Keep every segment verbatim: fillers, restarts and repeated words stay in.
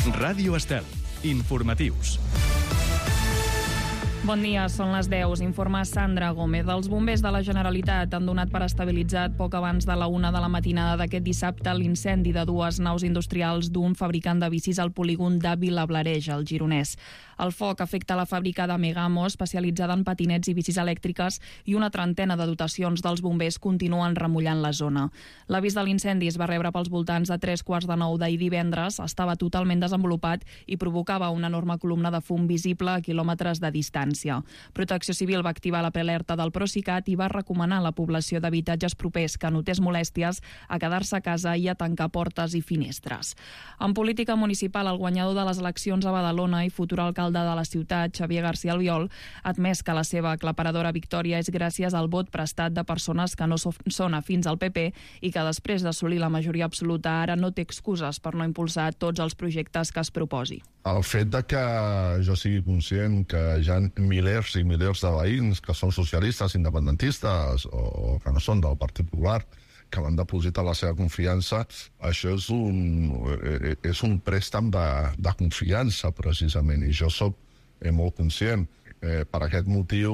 Ràdio Estel. Informatius. Bon dia, són les deu. Informa Sandra Gómez. Els bombers de la Generalitat han donat per estabilitzat poc abans de la una de la matinada d'aquest dissabte l'incendi de dues naus industrials d'un fabricant de bicis al polígon de Vilablareix, al Gironès. El foc afecta la fàbrica de Megamo, especialitzada en patinets i bicis elèctriques, i una trentena de dotacions dels bombers continuen remullant la zona. L'avís de l'incendi es va rebre pels voltants de tres quarts de nou d'ahir divendres, estava totalment desenvolupat i provocava una enorme columna de fum visible a quilòmetres de distància. Protecció Civil va activar la prealerta del Procicat i va recomanar a la població d'habitatges propers que notés molèsties a quedar-se a casa i a tancar portes i finestres. En política municipal, el guanyador de les eleccions a Badalona i futur alcalde de la ciutat, Xavier García Albiol, ha admès que la seva aclaparadora victòria és gràcies al vot prestat de persones que no són afins al P P i que després d'assolir la majoria absoluta ara no té excuses per no impulsar tots els projectes que es proposi. El fet de que jo sigui conscient que hi ha milers i milers de veïns que són socialistes, independentistes o que no són del Partit Popular, que van depositar la seva confiança, això és un, és un préstec de, de confiança, precisament, i jo soc eh, molt conscient. Eh, per aquest motiu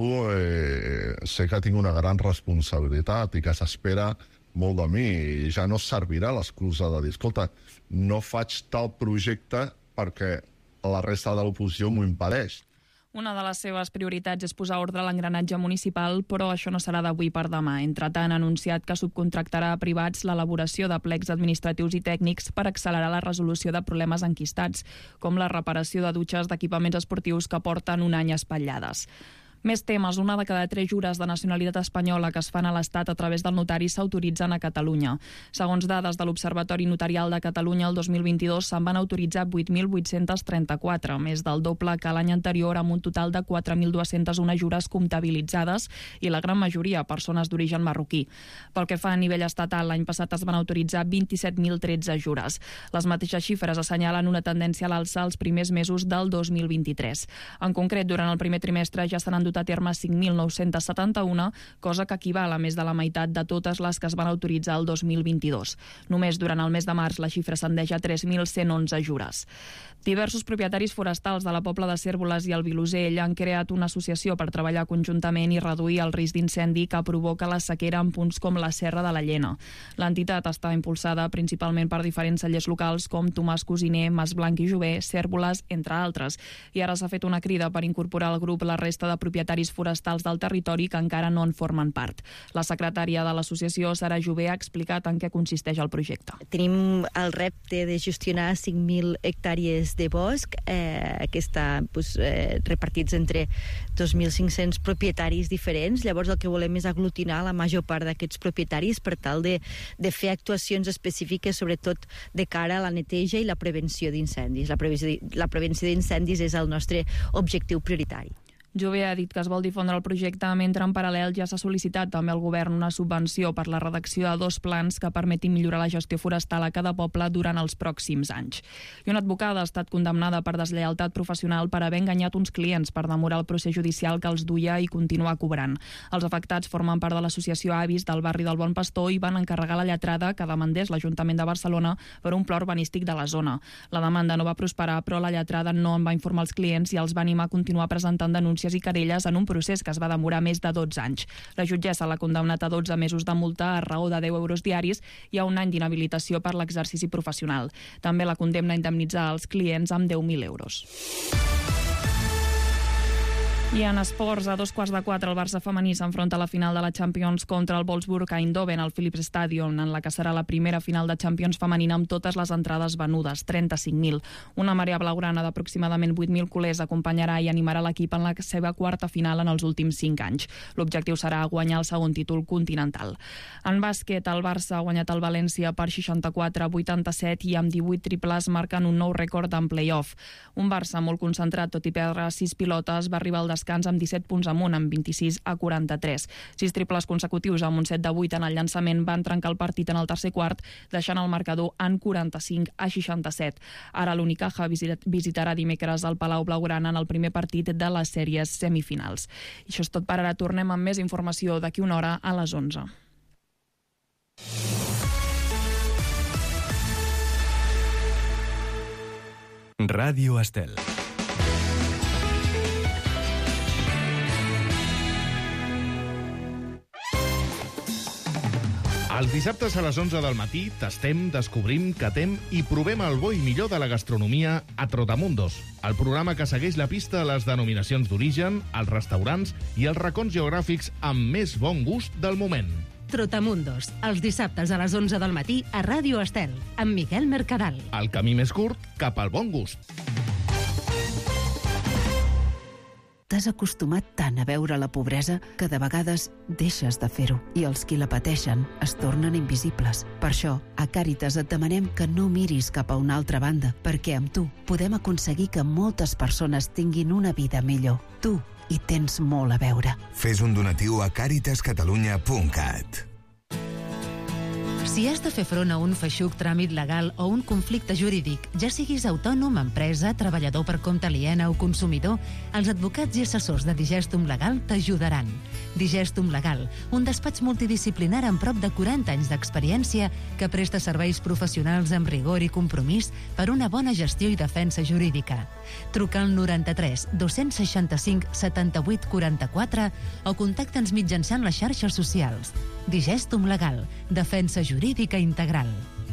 eh, sé que tinc una gran responsabilitat i que s'espera molt de mi, i ja no servirà l'excusa de dir, escolta, no faig tal projecte perquè la resta de l'oposició m'ho impedeix. Una de les seves prioritats és posar ordre a l'engranatge municipal, però això no serà d'avui per demà. Entretant, ha anunciat que subcontractarà a privats l'elaboració de plecs administratius i tècnics per accelerar la resolució de problemes enquistats, com la reparació de dutxes d'equipaments esportius que porten un any espatllades. Més temes. Una de cada tres jures de nacionalitat espanyola que es fan a l'Estat a través del notari s'autoritzen a Catalunya. Segons dades de l'Observatori Notarial de Catalunya, el dos mil vint-i-dos se'n van autoritzar vuit mil vuit-cents trenta-quatre, més del doble que l'any anterior, amb un total de quatre mil dues-centes u jures comptabilitzades i la gran majoria persones d'origen marroquí. Pel que fa a nivell estatal, l'any passat es van autoritzar vint-i-set mil tretze jures. Les mateixes xifres assenyalen una tendència a l'alça als primers mesos del dos mil vint-i-tres. En concret, durant el primer trimestre ja se n'han dut a terme cinc mil nou-cents setanta-un, cosa que equival a més de la meitat de totes les que es van autoritzar el dos mil vint-i-dos. Només durant el mes de març la xifra ascendeix a tres mil cent onze jures. Diversos propietaris forestals de la Pobla de Cérvoles i el Vilosell han creat una associació per treballar conjuntament i reduir el risc d'incendi que provoca la sequera en punts com la Serra de la Llena. L'entitat està impulsada principalment per diferents cellers locals com Tomàs Cosiner, Mas Blanc i Jover, Cérvoles, entre altres. I ara s'ha fet una crida per incorporar al grup la resta de propietaris forestals del territori que encara no en formen part. La secretària de l'associació, Sara Jover, ha explicat en què consisteix el projecte. Tenim el repte de gestionar cinc mil hectàrees de bosc, eh, que estan pues, eh, repartits entre dos mil cinc-cents propietaris diferents. Llavors el que volem és aglutinar la major part d'aquests propietaris per tal de, de fer actuacions específiques, sobretot de cara a la neteja i la prevenció d'incendis. La prevenció, la prevenció d'incendis és el nostre objectiu prioritari. Jover ha dit que es vol difondre el projecte, mentre en paral·lel ja s'ha sol·licitat també al govern una subvenció per la redacció de dos plans que permetin millorar la gestió forestal a cada poble durant els pròxims anys. I una advocada ha estat condemnada per deslleialtat professional per haver enganyat uns clients per demorar el procés judicial que els duia i continuar cobrant. Els afectats formen part de l'associació Avis del barri del Bon Pastor i van encarregar la lletrada que demandés l'Ajuntament de Barcelona per un pla urbanístic de la zona. La demanda no va prosperar, però la lletrada no en va informar els clients i els va animar a continuar presentant denúncies i querelles en un procés que es va demorar més de dotze anys. La jutgessa l'ha condemnat a dotze mesos de multa a raó de deu euros diaris i a un any d'inhabilitació per l'exercici professional. També la condemna a indemnitzar els clients amb deu mil euros. I en esports, a dos quarts de quatre, el Barça femení s'enfronta a la final de la Champions contra el Wolfsburg Eindhoven al Philips Stadium, en la que serà la primera final de Champions femenina amb totes les entrades venudes, trenta-cinc mil. Una marea blaugrana d'aproximadament vuit mil culers acompanyarà i animarà l'equip en la seva quarta final en els últims cinc anys. L'objectiu serà guanyar el segon títol continental. En bàsquet, el Barça ha guanyat el València per seixanta-quatre a vuitanta-set i amb divuit triples marquen un nou rècord en play-off. Un Barça molt concentrat, tot i perdre sis pilotes, va arribar al descans amb disset punts amunt, amb vint-i-sis a quaranta-tres. Sis triples consecutius amb un set de vuit en el llançament van trencar el partit en el tercer quart, deixant el marcador en quaranta-cinc a seixanta-set. Ara l'Unicaja visitarà dimecres al Palau Blaugrana en el primer partit de les sèries semifinals. I això és tot per ara. Tornem amb més informació d'aquí una hora a les onze. Ràdio Estel. Els dissabtes a les onze del matí tastem, descobrim, catem i provem el bo i millor de la gastronomia a Trotamundos, el programa que segueix la pista a les denominacions d'origen, els restaurants i els racons geogràfics amb més bon gust del moment. Trotamundos, els dissabtes a les onze del matí a Ràdio Estel, amb Miquel Mercadal. El camí més curt cap al bon gust. T'has acostumat tant a veure la pobresa que de vegades deixes de fer-ho i els qui la pateixen es tornen invisibles. Per això, a Càritas et demanem que no miris cap a una altra banda, perquè amb tu podem aconseguir que moltes persones tinguin una vida millor. Tu hi tens molt a veure. Fes un donatiu a càritas catalunya punt cat. Si has de fer front a un feixuc tràmit legal o un conflicte jurídic, ja siguis autònom, empresa, treballador per compte aliena o consumidor, els advocats i assessors de Digestum Legal t'ajudaran. Digestum Legal, un despatx multidisciplinar amb prop de quaranta anys d'experiència que presta serveis professionals amb rigor i compromís per una bona gestió i defensa jurídica. Truca al noranta-tres dos-cents seixanta-cinc setanta-vuit quaranta-quatre o contacta'ns mitjançant les xarxes socials. Digestum Legal, defensa jurídica integral.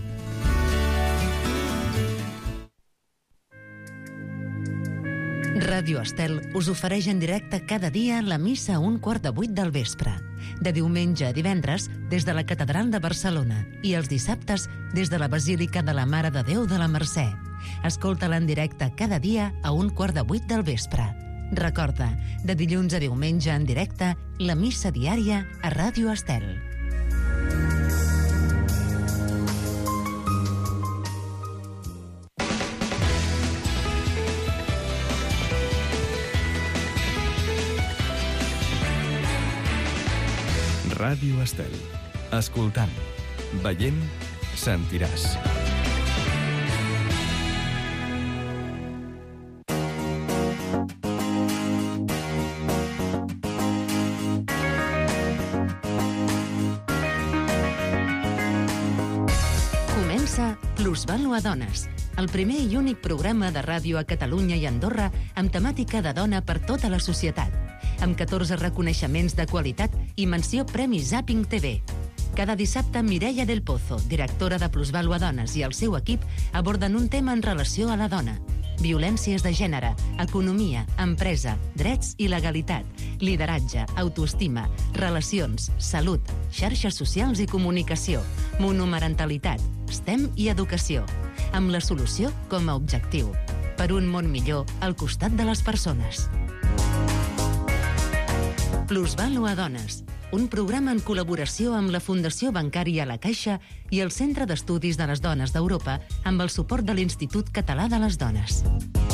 Ràdio Estel us ofereix en directe cada dia la missa a un quart de vuit del vespre. De diumenge a divendres, des de la Catedral de Barcelona, i els dissabtes, des de la Basílica de la Mare de Déu de la Mercè. Escolta-la en directe cada dia a un quart de vuit del vespre. Recorda, de dilluns a diumenge en directe, la missa diària a Ràdio Estel. Ràdio Estel. Escoltant, veient, sentiràs. Comença Plusvàlua Dones, el primer i únic programa de ràdio a Catalunya i Andorra amb temàtica de dona per tota la societat, amb catorze reconeixements de qualitat i menció Premi Zapping T V. Cada dissabte, Mireia del Pozo, directora de Plusvàlua Dones, i el seu equip aborden un tema en relació a la dona. Violències de gènere, economia, empresa, drets i legalitat, lideratge, autoestima, relacions, salut, xarxes socials i comunicació, monomarentalitat, STEM i educació, amb la solució com a objectiu. Per un món millor al costat de les persones. Plusvàlua Dones, un programa en col·laboració amb la Fundació Bancària La Caixa i el Centre d'Estudis de les Dones d'Europa amb el suport de l'Institut Català de les Dones.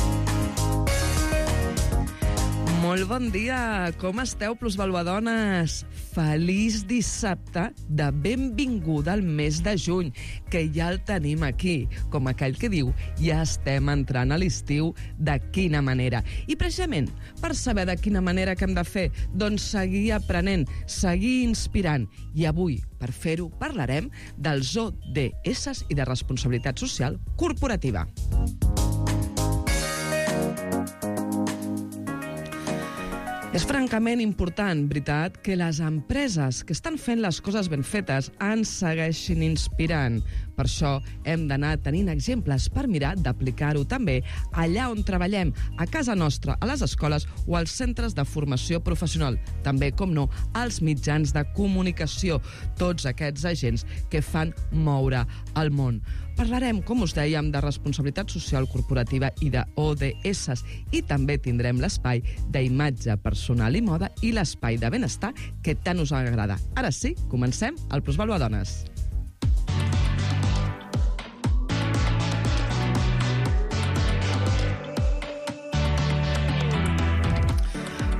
Molt bon dia! Com esteu, Plusvàlua Dones? Feliç dissabte de benvinguda al mes de juny, que ja el tenim aquí. Com aquell que diu, ja estem entrant a l'estiu. De quina manera? I precisament, per saber de quina manera que hem de fer, doncs seguir aprenent, seguir inspirant. I avui, per fer-ho, parlarem dels O D S i de responsabilitat social corporativa. És francament important, veritat, que les empreses que estan fent les coses ben fetes ens segueixin inspirant. Per això hem d'anar tenint exemples per mirar d'aplicar-ho també allà on treballem, a casa nostra, a les escoles o als centres de formació professional. També, com no, als mitjans de comunicació, tots aquests agents que fan moure el món. Parlarem, com us dèiem, de responsabilitat social corporativa i de O D S i també tindrem l'espai d'imatge personal i moda i l'espai de benestar que tant us agrada. Ara sí, comencem el Plusvàlua Dones.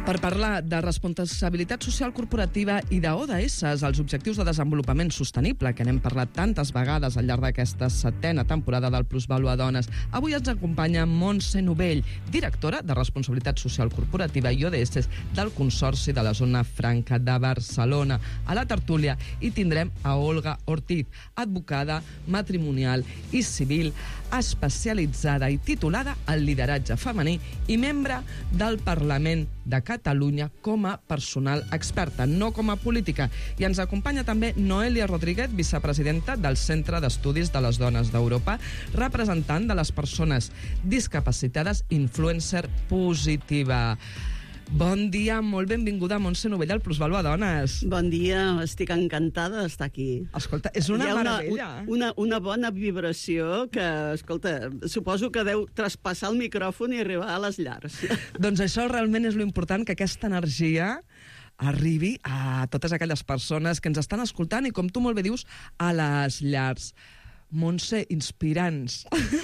Per parlar de responsabilitat social corporativa i d'O D S, els Objectius de Desenvolupament Sostenible, que n'hem parlat tantes vegades al llarg d'aquesta setena temporada del Plusvàlua Dones, avui ens acompanya Montse Novell, directora de Responsabilitat Social Corporativa i O D S del Consorci de la Zona Franca de Barcelona. A la tertúlia hi tindrem a Olga Ortiz, advocada, matrimonial i civil, especialitzada i titulada en lideratge femení i membre del Parlament de Catalunya com a personal experta, no com a política. I ens acompanya també Noelia Rodríguez, vicepresidenta del Centre d'Estudis de les Dones d'Europa, representant de les persones discapacitades, influencer positiva. Bon dia, molt benvinguda, Montse Novell, al Plusvàlua Dones. Bon dia, estic encantada d'estar aquí. Escolta, és una, una meravella. Una, una bona vibració que, escolta, suposo que deu traspassar el micròfon i arribar a les llars. Doncs això realment és lo important, que aquesta energia arribi a totes aquelles persones que ens estan escoltant i, com tu molt bé dius, a les llars. Montse, inspirants.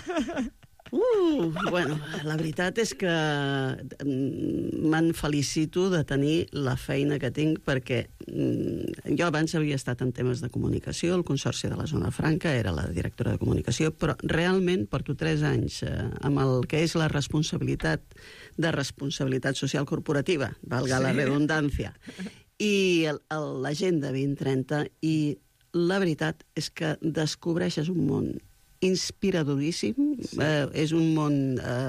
Uh, bueno, la veritat és que me'n felicito de tenir la feina que tinc, perquè jo abans havia estat en temes de comunicació, el Consorci de la Zona Franca, era la directora de comunicació, però realment porto tres anys eh, amb el que és la responsabilitat de responsabilitat social corporativa, valga sí. la redundància, i l'agenda vint trenta, i la veritat és que descobreixes un món inspiradoríssim, sí. eh, és un món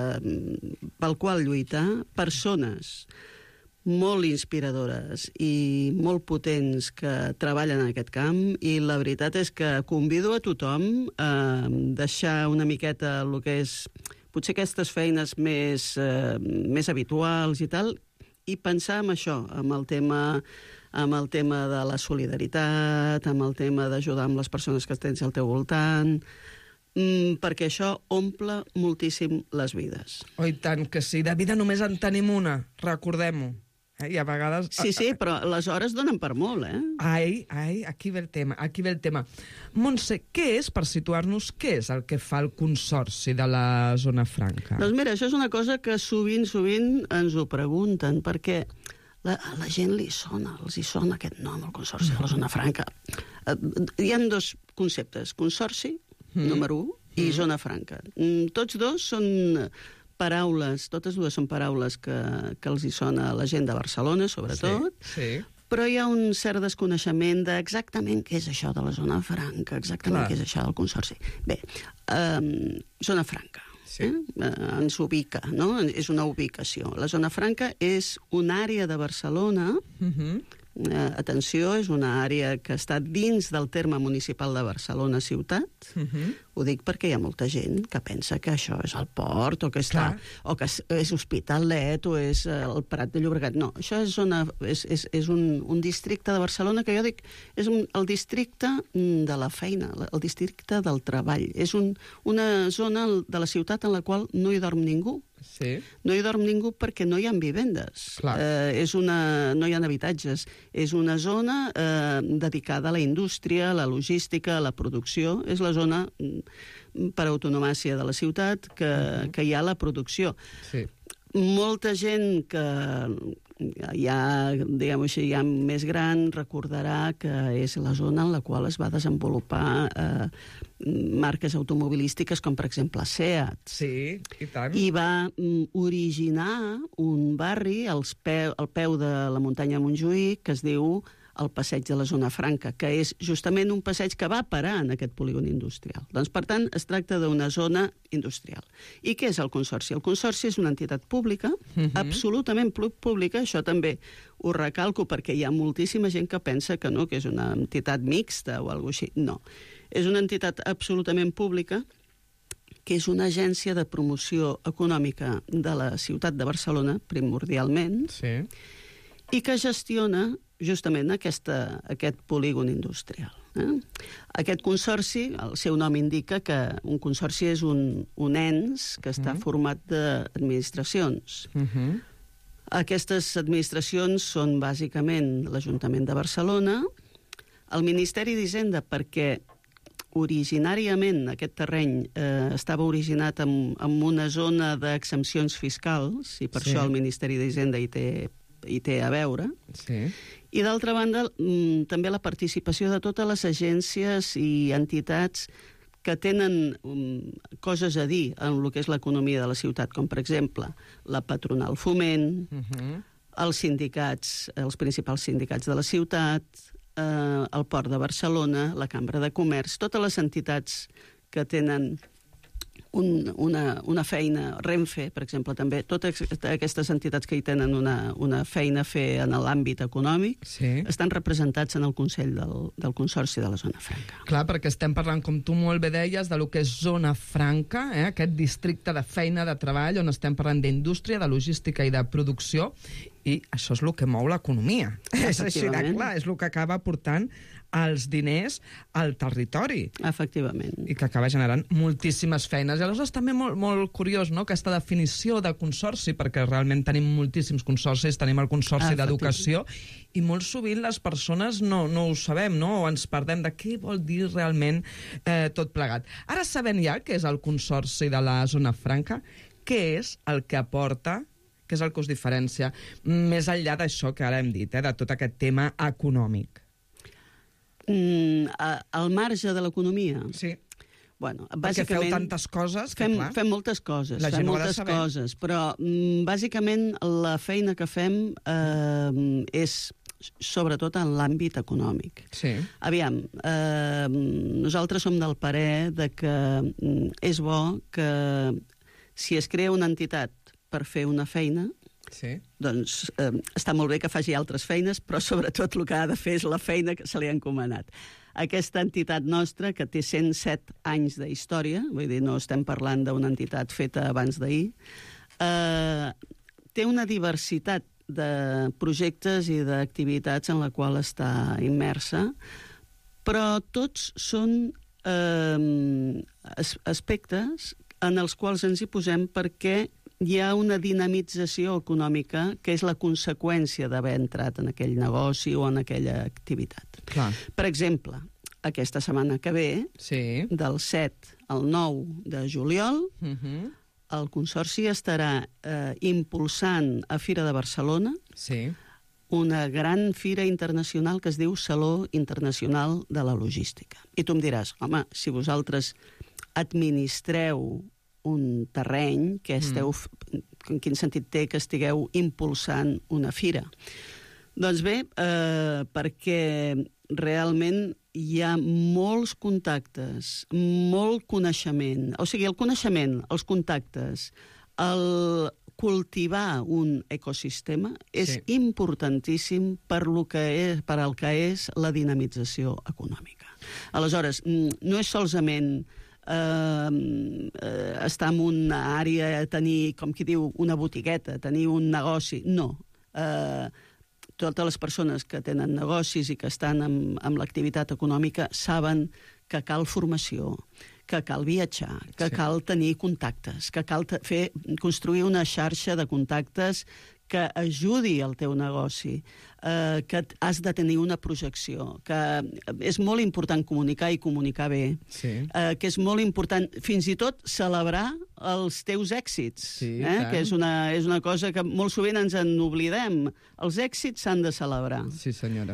eh, pel qual lluitar, persones molt inspiradores i molt potents que treballen en aquest camp, i la veritat és que convido a tothom a deixar una miqueta el que és potser aquestes feines més, eh, més habituals i tal, i pensar en això, amb el tema amb el tema de la solidaritat, amb el tema d'ajudar amb les persones que tens al teu voltant, perquè això omple moltíssim les vides. Oh, i tant que sí. De vida només en tenim una, recordem-ho. Eh? I a vegades... Sí, sí, però les hores donen per molt, eh? Ai, ai, aquí ve el tema, aquí ve el tema. Montse, què és, per situar-nos, què és el que fa el Consorci de la Zona Franca? Doncs mira, això és una cosa que sovint, sovint ens ho pregunten, perquè la, a la gent li sona, els hi sona aquest nom, el Consorci de la Zona Franca. Hi ha dos conceptes, Consorci, Mm. número un, i mm. Zona Franca. Tots dos són paraules, totes dues són paraules que, que els hi sona a la gent de Barcelona, sobretot, sí, sí. Però hi ha un cert desconeixement d'exactament què és això de la Zona Franca, exactament Clar. Què és això del Consorci. Bé, um, Zona Franca. Sí. Eh? Uh, ens ubica, no? És una ubicació. La Zona Franca és una àrea de Barcelona... Mm-hmm. Uh, atenció, és una àrea que està dins del terme municipal de Barcelona ciutat. Uh-huh. Ho dic perquè hi ha molta gent que pensa que això és el port, o que, està, o que és, és Hospitalet, o és el Prat de Llobregat. No, això és, una, és, és, és un, un districte de Barcelona que jo dic és un, el districte de la feina, el districte del treball. És un, una zona de la ciutat en la qual no hi dorm ningú. Sí. No hi dorm ningú perquè no hi ha vivendes, eh, és una, no hi ha habitatges, és una zona eh, dedicada a la indústria, a la logística, a la producció, és la zona per autonomàcia de la ciutat que, uh-huh. que hi ha la producció. Sí. Molta gent que ja, diguem-ho així, ja més gran recordarà que és la zona en la qual es va desenvolupar eh, marques automobilístiques com, per exemple, SEAT. Sí, i tant. I va mm, originar un barri als peu, al peu de la muntanya Montjuïc que es diu el Passeig de la Zona Franca, que és justament un passeig que va parar en aquest polígon industrial. Doncs, per tant, es tracta d'una zona industrial. I què és el Consorci? El Consorci és una entitat pública, uh-huh. absolutament pública, això també ho recalco perquè hi ha moltíssima gent que pensa que no, que és una entitat mixta o alguna cosa així. No, és una entitat absolutament pública, que és una agència de promoció econòmica de la ciutat de Barcelona, primordialment, sí. i que gestiona justament aquesta, aquest polígon industrial. Eh? Aquest consorci, el seu nom indica que un consorci és un, un ens que està uh-huh. format d'administracions. Uh-huh. Aquestes administracions són bàsicament l'Ajuntament de Barcelona, el Ministeri d'Hisenda, perquè originàriament aquest terreny eh, estava originat en, en una zona d'exempcions fiscals, i per sí. això el Ministeri d'Hisenda hi té hi té a veure. Sí. I d'altra banda, mm, també la participació de totes les agències i entitats que tenen um, coses a dir en el que és l'economia de la ciutat, com per exemple la patronal Foment, uh-huh. els sindicats, els principals sindicats de la ciutat, eh, el Port de Barcelona, la Cambra de Comerç, totes les entitats que tenen un, una, una feina, Renfe, per exemple, també, totes aquestes entitats que hi tenen una, una feina a fer en l'àmbit econòmic, sí. estan representats en el Consell del, del Consorci de la Zona Franca. Clar, perquè estem parlant, com tu molt bé deies, de lo que és Zona Franca, eh? Aquest districte de feina, de treball, on estem parlant d'indústria, de logística i de producció, i això és el que mou l'economia. És així de clar, és el que acaba portant els diners al territori. Efectivament. I que acaba generant moltíssimes feines. I aleshores també molt, molt curiós, no?, aquesta definició de consorci, perquè realment tenim moltíssims consorcis, tenim el Consorci ah, d'Educació, i molt sovint les persones no, no ho sabem, no?, o ens perdem de què vol dir realment eh, tot plegat. Ara sabem ja què és el Consorci de la Zona Franca, què és el que aporta, què és el que us diferencia, més enllà d'això que ara hem dit, eh, de tot aquest tema econòmic. Mm, al marge de l'economia? Sí. Bueno, perquè feu tantes coses que, fem, clar... Fem moltes coses, la fem moltes coses, però mm, bàsicament la feina que fem eh, és sobretot en l'àmbit econòmic. Sí. Aviam, eh, nosaltres som del parer de que mm, és bo que si es crea una entitat per fer una feina, sí. doncs eh, està molt bé que faci altres feines, però sobretot el que ha de fer és la feina que se li ha encomanat. Aquesta entitat nostra, que té cent set anys d'història, vull dir, no estem parlant d'una entitat feta abans d'ahir, eh, té una diversitat de projectes i d'activitats en la qual està immersa, però tots són eh, aspectes en els quals ens hi posem perquè hi ha una dinamització econòmica que és la conseqüència d'haver entrat en aquell negoci o en aquella activitat. Clar. Per exemple, aquesta setmana que ve, sí. del set al nou de juliol, uh-huh. el Consorci estarà eh, impulsant a Fira de Barcelona sí. una gran fira internacional que es diu Saló Internacional de la Logística. I tu em diràs, home, si vosaltres administreu un terreny, que esteu, mm. en quin sentit té que estigueu impulsant una fira? Doncs bé, eh, perquè realment hi ha molts contactes, molt coneixement. O sigui, el coneixement, els contactes, el cultivar un ecosistema és sí. importantíssim per, lo que és, per al que és la dinamització econòmica. Aleshores, no és solament Uh, uh, estar en una àrea, tenir, com qui diu, una botigueta, tenir un negoci. No. Uh, totes les persones que tenen negocis i que estan amb, amb l'activitat econòmica saben que cal formació, que cal viatjar, que sí. cal tenir contactes, que cal fer, construir una xarxa de contactes que ajudi al teu negoci, eh, que has de tenir una projecció, que és molt important comunicar i comunicar bé, sí. eh, que és molt important fins i tot celebrar els teus èxits, sí, eh, que és una, és una cosa que molt sovint ens en oblidem. Els èxits s'han de celebrar. Sí, senyora.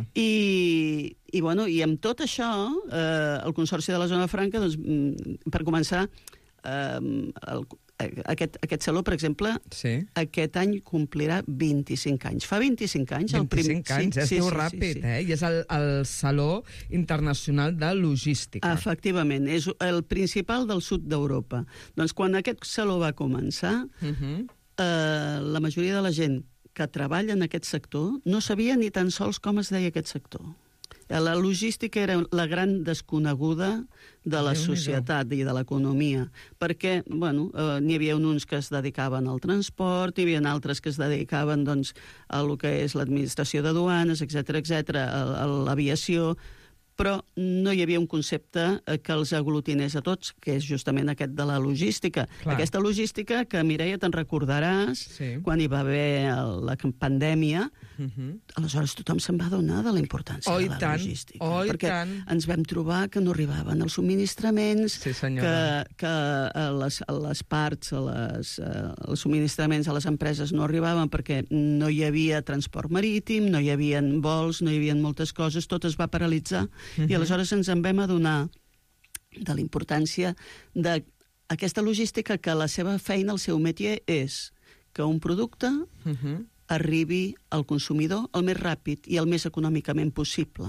I, i, bueno, i amb tot això, eh, el Consorci de la Zona Franca, doncs, per començar, eh, el Aquest, aquest saló, per exemple, sí. aquest any complirà vint-i-cinc anys. Fa vint-i-cinc anys... El prim... vint-i-cinc anys, sí, es sí, diu sí, ràpid, sí, sí. eh? I és el, el Saló Internacional de Logística. Efectivament, és el principal del sud d'Europa. Doncs quan aquest saló va començar, uh-huh. eh, la majoria de la gent que treballa en aquest sector no sabia ni tan sols com es deia aquest sector. La logística era la gran desconeguda de la societat i de l'economia, perquè, bueno, eh, n'hi havia uns que es dedicaven al transport, n'hi havia altres que es dedicaven, doncs, a lo que és l'administració de duanes, etcètera, etcètera, a, a l'aviació, però no hi havia un concepte que els aglutinés a tots, que és justament aquest de la logística. Clar. Aquesta logística que, Mireia, te'n recordaràs, Sí. quan hi va haver la pandèmia, Mhm. aleshores tothom se'n va adonar de la importància Oh, i de la tant, logística. oh, i perquè tant. ens vam trobar que no arribaven els subministraments, Sí, que, senyora. que a les, a les parts, a les, a, els subministraments a les empreses no arribaven perquè no hi havia transport marítim, no hi havia vols, no hi havia moltes coses, tot es va paralitzar, Mhm. i aleshores ens en vam adonar de la importància d'aquesta logística, que la seva feina, el seu métier, és que un producte Mhm. arribi al consumidor el més ràpid i el més econòmicament possible.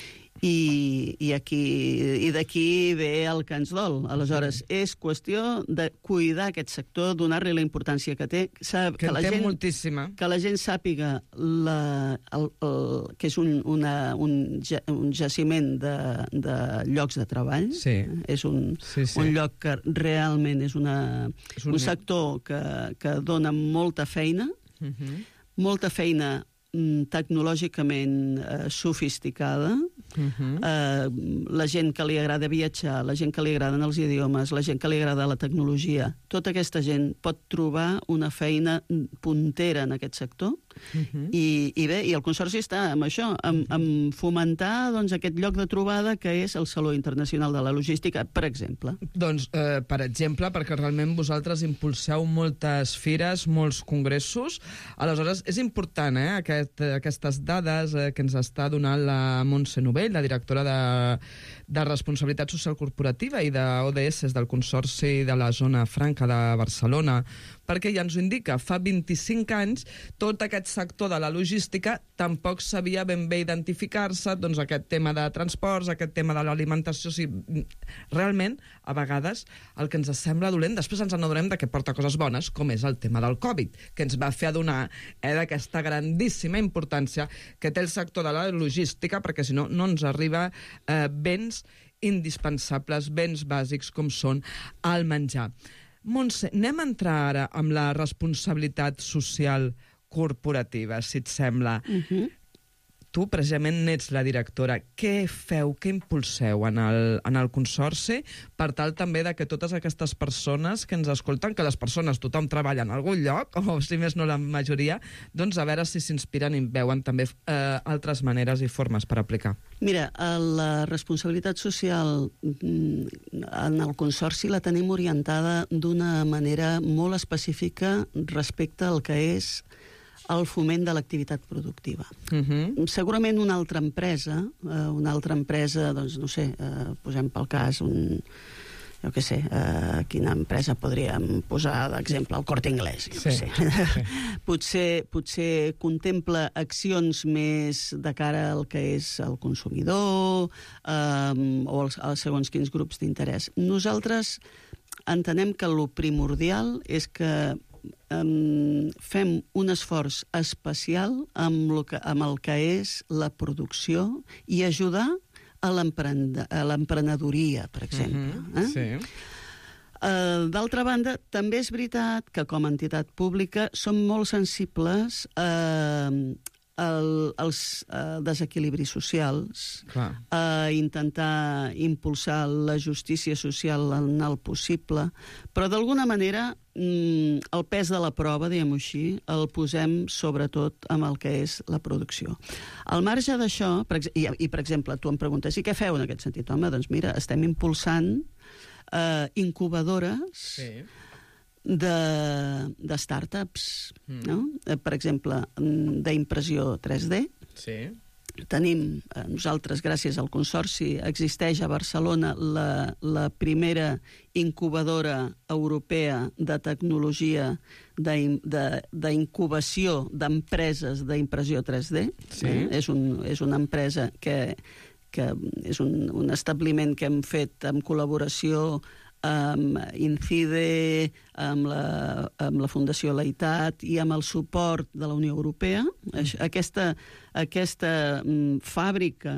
I, i, aquí, i d'aquí ve el que ens dol. Aleshores, és qüestió de cuidar aquest sector, donar-li la importància que té, sap, Que que, la en té gent, moltíssima. que la gent sàpiga la, el, el, que és un, una, un, ja, un jaciment de, de llocs de treball. Sí. És un, Sí, sí. un lloc que realment és, una, És és un- un, un sector que, que dona molta feina, Mhm. molta feina mm, tecnològicament eh, sofisticada, Mhm. eh, la gent que li agrada viatjar, la gent que li agraden els idiomes, la gent que li agrada la tecnologia, tota aquesta gent pot trobar una feina puntera en aquest sector. Mhm. I, i bé, i el Consorci està amb això, amb, amb fomentar doncs, aquest lloc de trobada que és el Saló Internacional de la Logística, per exemple. Doncs, eh, per exemple, perquè realment vosaltres impulseu moltes fires, molts congressos, aleshores és important, eh, aquest, aquestes dades eh, que ens està donant la Montse Novell, la directora de, de Responsabilitat Social Corporativa i d'O D S del Consorci de la Zona Franca de Barcelona, perquè ja ens ho indica, fa vint-i-cinc anys tot aquest sector de la logística tampoc sabia ben bé identificar-se, doncs aquest tema de transports, aquest tema de l'alimentació, o sigui, realment, a vegades, el que ens sembla dolent, després ens n'adonem de que porta coses bones, com és el tema del Covid, que ens va fer adonar eh, d'aquesta grandíssima importància que té el sector de la logística, perquè si no, no ens arriba eh, béns indispensables, béns bàsics com són el menjar. Montse, anem a entrar ara amb la responsabilitat social corporativa, si et sembla. Uh-huh. Tu, precisament, n'ets la directora. Què feu, què impulseu en el, en el Consorci per tal també de que totes aquestes persones que ens escolten, que les persones, tothom treballa en algun lloc, o si més no la majoria, doncs a veure si s'inspiren i veuen també eh, altres maneres i formes per aplicar. Mira, la responsabilitat social en el Consorci la tenim orientada d'una manera molt específica respecte al que és el foment de l'activitat productiva. Uh-huh. Segurament una altra empresa, eh, una altra empresa, doncs no sé, eh, posem pel cas un... jo què sé, eh, quina empresa podríem posar d'exemple, el Corte Inglés, jo què Sí, sé. sí. potser, potser contempla accions més de cara al que és el consumidor eh, o els, els segons quins grups d'interès. Nosaltres entenem que el primordial és que Um, fem un esforç especial amb, lo que, amb el que és la producció i ajudar a l'emprenedoria, per exemple. Uh-huh. eh? Sí. Uh, D'altra banda, també és veritat que com a entitat pública som molt sensibles uh, al, als uh, desequilibris socials, Clar. a intentar impulsar la justícia social en el possible, però d'alguna manera mm, el pes de la prova, diguem-ho així, el posem sobretot amb el que és la producció. Al marge d'això, per ex- i, i per exemple, tu em preguntes, i què feu en aquest sentit? Home, doncs mira, estem impulsant eh, incubadores Sí. de, de startups, Mm. no? Eh, per exemple, mm, d'impressió tres D. Sí. Tenim, eh, nosaltres, gràcies al Consorci, existeix a Barcelona la, la primera incubadora europea de tecnologia d'in- de- d'incubació d'empreses d'impressió tres D. Sí. Eh? És, un, és una empresa que, que és un, un establiment que hem fet en col·laboració amb Incide, amb la, amb la Fundació Laitat i amb el suport de la Unió Europea. Mm. Aquesta, aquesta mm, fàbrica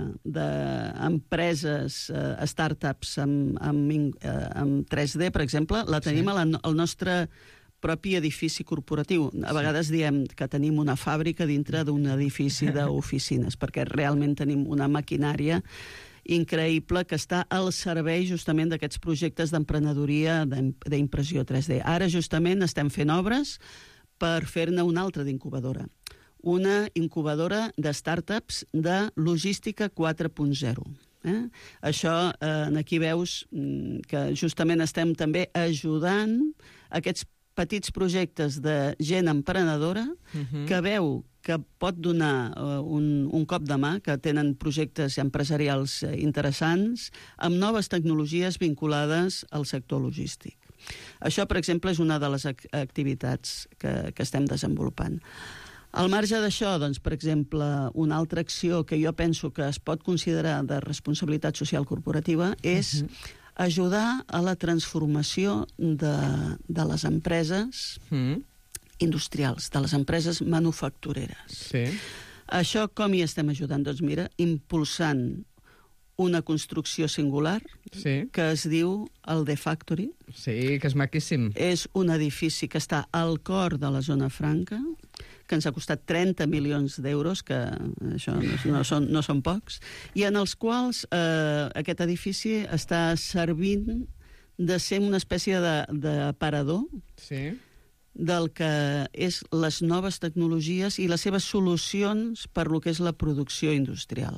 d'empreses, eh, startups amb, amb, eh, amb tres D, per exemple, la tenim sí. a la, al nostre propi edifici corporatiu. A vegades diem que tenim una fàbrica dintre d'un edifici d'oficines, perquè realment tenim una maquinària increïble que està al servei justament d'aquests projectes d'emprenedoria d'impressió tres D. Ara justament estem fent obres per fer-ne una altra d'incubadora. Una incubadora de startups de logística quatre punt zero. Eh? Això, eh, aquí veus que justament estem també ajudant aquests petits projectes de gent emprenedora uh-huh. que veu que pot donar uh, un, un cop de mà, que tenen projectes empresarials uh, interessants, amb noves tecnologies vinculades al sector logístic. Això, per exemple, és una de les ac- activitats que, que estem desenvolupant. Al marge d'això, doncs, per exemple, una altra acció que jo penso que es pot considerar de responsabilitat social corporativa és uh-huh. ajudar a la transformació de, de les empreses mm. industrials, de les empreses manufactureres. Sí. Això com hi estem ajudant? Doncs mira, impulsant una construcció singular sí. que es diu el The Factory. Sí, que és maquíssim. És un edifici que està al cor de la zona franca, que ens ha costat trenta milions d'euros, que això no, no, són, no són pocs, i en els quals eh, aquest edifici està servint de ser una espècie d'aparador sí. del que és les noves tecnologies i les seves solucions per lo que és la producció industrial.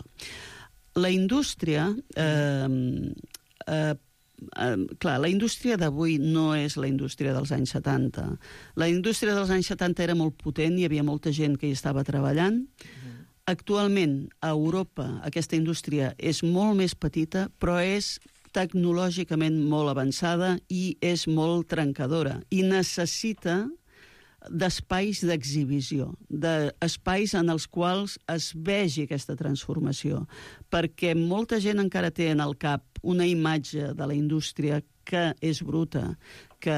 La indústria... Eh, eh, Uh, clar, la indústria d'avui no és la indústria dels anys setanta. La indústria dels anys setanta era molt potent, hi havia molta gent que hi estava treballant. Uh-huh. Actualment, a Europa, aquesta indústria és molt més petita, però és tecnològicament molt avançada i és molt trencadora. I necessita d'espais d'exhibició, d'espais en els quals es vegi aquesta transformació, perquè molta gent encara té en el cap una imatge de la indústria que és bruta, que,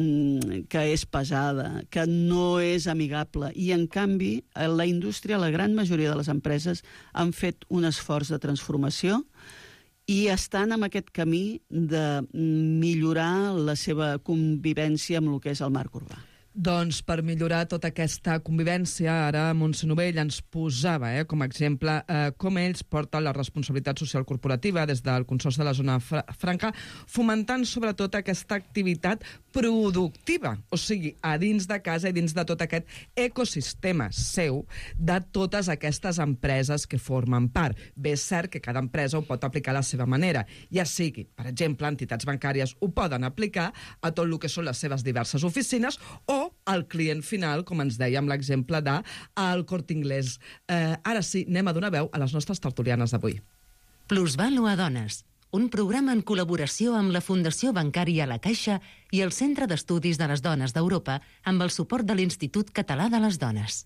que és pesada, que no és amigable, i en canvi la indústria, la gran majoria de les empreses han fet un esforç de transformació i estan en aquest camí de millorar la seva convivència amb el que és el marc urbà. Doncs per millorar tota aquesta convivència, ara Montse Novell ens posava eh, com a exemple eh, com ells porten la responsabilitat social corporativa des del Consorci de la Zona Franca, fomentant sobretot aquesta activitat productiva, o sigui, a dins de casa i dins de tot aquest ecosistema seu de totes aquestes empreses que formen part. Bé, és cert que cada empresa ho pot aplicar a la seva manera, ja sigui, per exemple, entitats bancàries ho poden aplicar a tot el que són les seves diverses oficines o al client final, com ens deia amb l'exemple de el Corte Inglés. Eh, ara sí, anem a donar veu a les nostres tertulianes d'avui. Plusvalua Dones, un programa en col·laboració amb la Fundació Bancària La Caixa i el Centre d'Estudis de les Dones d'Europa amb el suport de l'Institut Català de les Dones.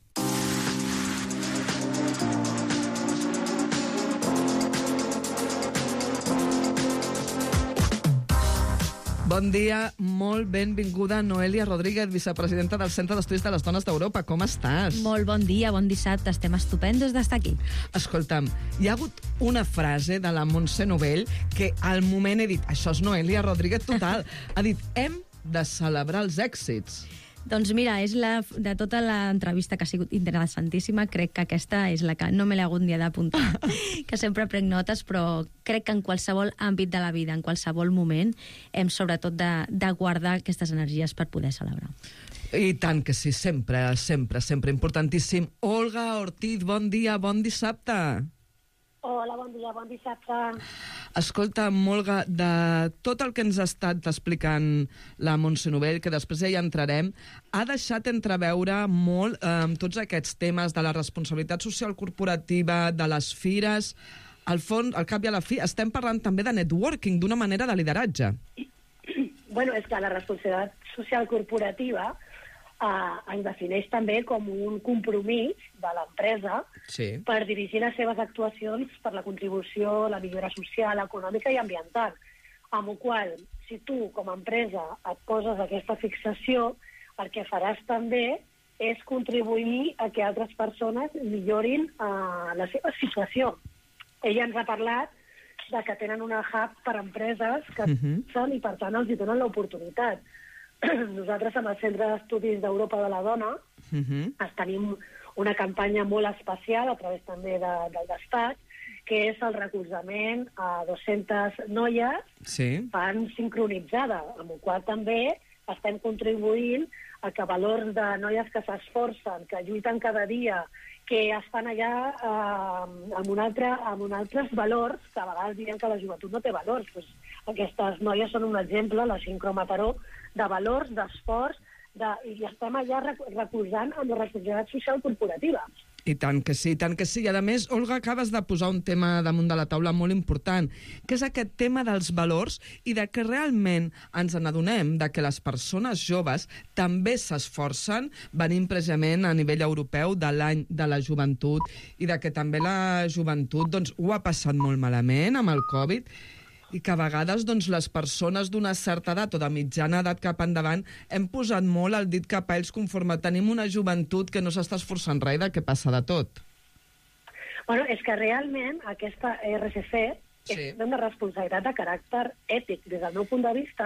Bon dia, molt benvinguda Noelia Rodríguez, vicepresidenta del Centre d'Estudis de les Dones d'Europa. Com estàs? Molt bon dia, bon dissabte. Estem estupendos d'estar aquí. Escolta'm, hi ha hagut una frase de la Montse Novell que al moment he dit, això és Noelia Rodríguez total, ha dit, hem de celebrar els èxits. Doncs mira, és la, de tota l'entrevista que ha sigut interessantíssima, crec que aquesta és la que no me l'he hagut ni d'apuntar, que sempre prenc notes, però crec que en qualsevol àmbit de la vida, en qualsevol moment, hem sobretot de, de guardar aquestes energies per poder celebrar. I tant que sí, sempre, sempre, sempre importantíssim. Olga Ortiz, bon dia, bon dissabte. Hola, bon dia, bon dissabte. Escolta, Olga, de tot el que ens ha estat explicant la Montse Novell, que després ja hi entrarem, ha deixat entreveure molt eh, tots aquests temes de la responsabilitat social corporativa, de les fires. Al fons, al cap i a la fi, estem parlant també de networking, d'una manera de lideratge. Bueno, és que la responsabilitat social corporativa Uh, es defineix també com un compromís de l'empresa sí. per dirigir les seves actuacions per la contribució, la millora social, econòmica i ambiental. Amb el qual, si tu, com a empresa, et poses aquesta fixació, el que faràs també és contribuir a que altres persones millorin uh, la seva situació. Ella ens ha parlat de que tenen una hub per a empreses que uh-huh. són i, per tant, els hi donen l'oportunitat. Nosaltres, amb el Centre d'Estudis d'Europa de la Dona, uh-huh. tenim una campanya molt especial a través també de, del despatx, que és el recolzament a dues-centes noies sí. fan sincronitzada, amb el qual també estem contribuint a que valors de noies que s'esforcen, que lluiten cada dia, que estan allà eh, amb, un altre, amb un altres valors, que a vegades diuen que la joventut no té valors. Pues, aquestes noies són un exemple, la Sincro Mataró, de valors, d'esforç, de, i estem allà recolzant amb la responsabilitat social corporativa. I tant que sí, tant que sí. I, a més, Olga, acabes de posar un tema damunt de la taula molt important, que és aquest tema dels valors i de que realment ens n'adonem de que les persones joves també s'esforcen, venint precisament a nivell europeu de l'any de la joventut, i de que també la joventut doncs, ho ha passat molt malament amb el Covid, i que a vegades doncs, les persones d'una certa edat o de mitjana edat cap endavant hem posat molt el dit cap a ells conforme tenim una joventut que no s'està esforçant res de què passa de tot. Bueno, és que realment aquesta R S C sí. és una responsabilitat de caràcter ètic. Des del meu punt de vista,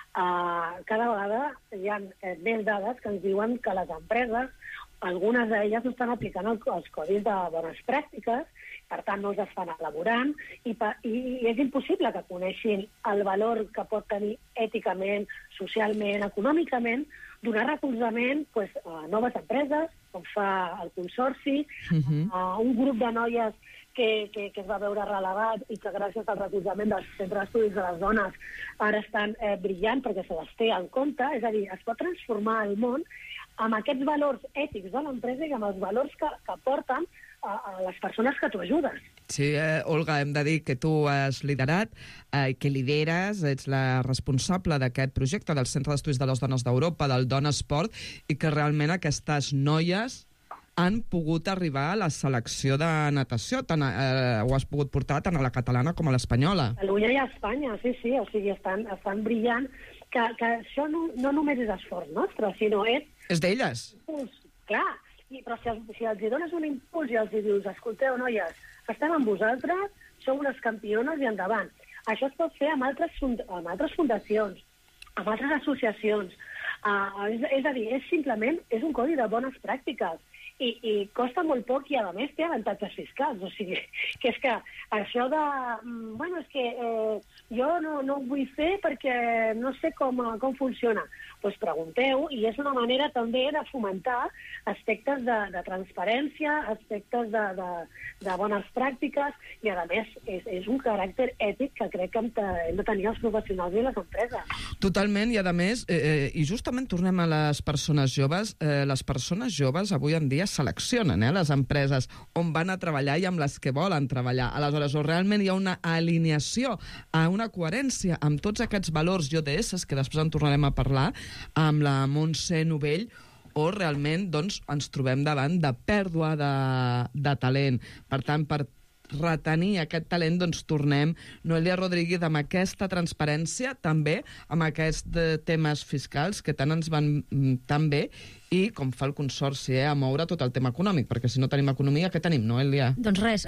eh, cada vegada hi ha més dades que ens diuen que les empreses, algunes d'elles estan aplicant el, els codis de bones pràctiques, per tant no els estan elaborant, i, pa, i és impossible que coneixin el valor que pot tenir èticament, socialment, econòmicament, donar recolzament pues, a noves empreses, com fa el Consorci, uh-huh. a un grup de noies que, que, que es va veure relevat i que gràcies al recolzament dels centres d'estudis de les dones ara estan eh, brillant perquè se les té en compte, és a dir, es pot transformar el món amb aquests valors ètics de l'empresa i amb els valors que, que porten a, a les persones que tu ajudes. Sí, eh, Olga, hem de dir que tu has liderat, eh, que lideres, ets la responsable d'aquest projecte del Centre d'Estudis de les Dones d'Europa, del Dona Esport, i que realment aquestes noies han pogut arribar a la selecció de natació. Tant, eh, ho has pogut portar tant a la catalana com a l'espanyola. A l'Ulla i a Espanya, sí, sí, o sigui, estan, estan brillant, que, que això no, no només és esforç nostre, sinó és... És d'elles. Clar, i, però si, els, si els hi dones un impuls i els hi dius, escolteu, noies, estem amb vosaltres, sou unes campiones i endavant. Això es pot fer amb altres, amb altres fundacions, amb altres associacions. Uh, és, és a dir, és simplement és un codi de bones pràctiques. I, i costa molt poc i, a més, té avantatges fiscals. O sigui, que és que això de... Bueno, és que eh, jo no, no ho vull fer perquè no sé com, com funciona. Doncs pues pregunteu, i és una manera també de fomentar aspectes de, de transparència, aspectes de, de, de bones pràctiques, i, a més, és, és un caràcter ètic que crec que hem de, hem de tenir els professionals i les empreses. Totalment, i, a més, eh, i justament tornem a les persones joves, eh, les persones joves avui en dia seleccionen eh, les empreses on van a treballar i amb les que volen treballar. Aleshores, o realment hi ha una alineació, una coherència amb tots aquests valors I O D S, que després en tornarem a parlar, amb la Montse Novell, o realment doncs, ens trobem davant de pèrdua de, de talent. Per tant, per retenir aquest talent, doncs tornem, Noelia Rodríguez, amb aquesta transparència, també amb aquests temes fiscals que tant ens van tan bé, i com fa el Consorci, eh, a moure tot el tema econòmic, perquè si no tenim economia, què tenim, Noelia? Doncs res.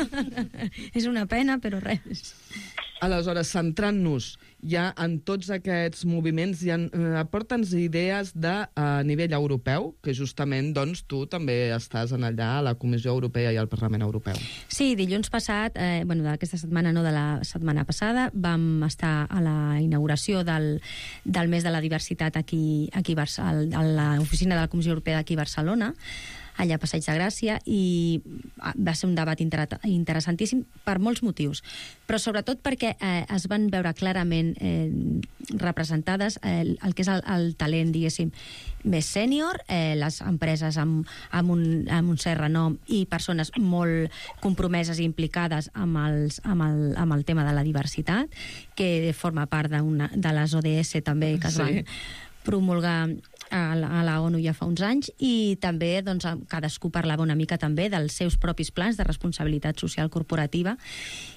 És una pena, però res. Aleshores, centrant-nos ja en tots aquests moviments, ja eh, aporta'ns idees de a nivell europeu, que justament doncs, tu també estàs en allà a la Comissió Europea i al Parlament Europeu. Sí, dilluns passat, eh, bueno, d'aquesta setmana, no de la setmana passada, vam estar a la inauguració del, del mes de la diversitat aquí, aquí a l'oficina de la Comissió Europea d'aquí a Barcelona, allà a Passeig de Gràcia, i va ser un debat inter interessantíssim per molts motius, però sobretot perquè eh, es van veure clarament eh, representades eh, el que és el, el talent, diguéssim, més sènior, eh, les empreses amb, amb, un, amb un cert renom i persones molt compromeses i implicades amb, els, amb, el, amb el tema de la diversitat, que forma part de les O D S també, que es van sí. promulgar a la, a la ONU ja fa uns anys, i també doncs, cadascú parlava una mica també dels seus propis plans de responsabilitat social corporativa,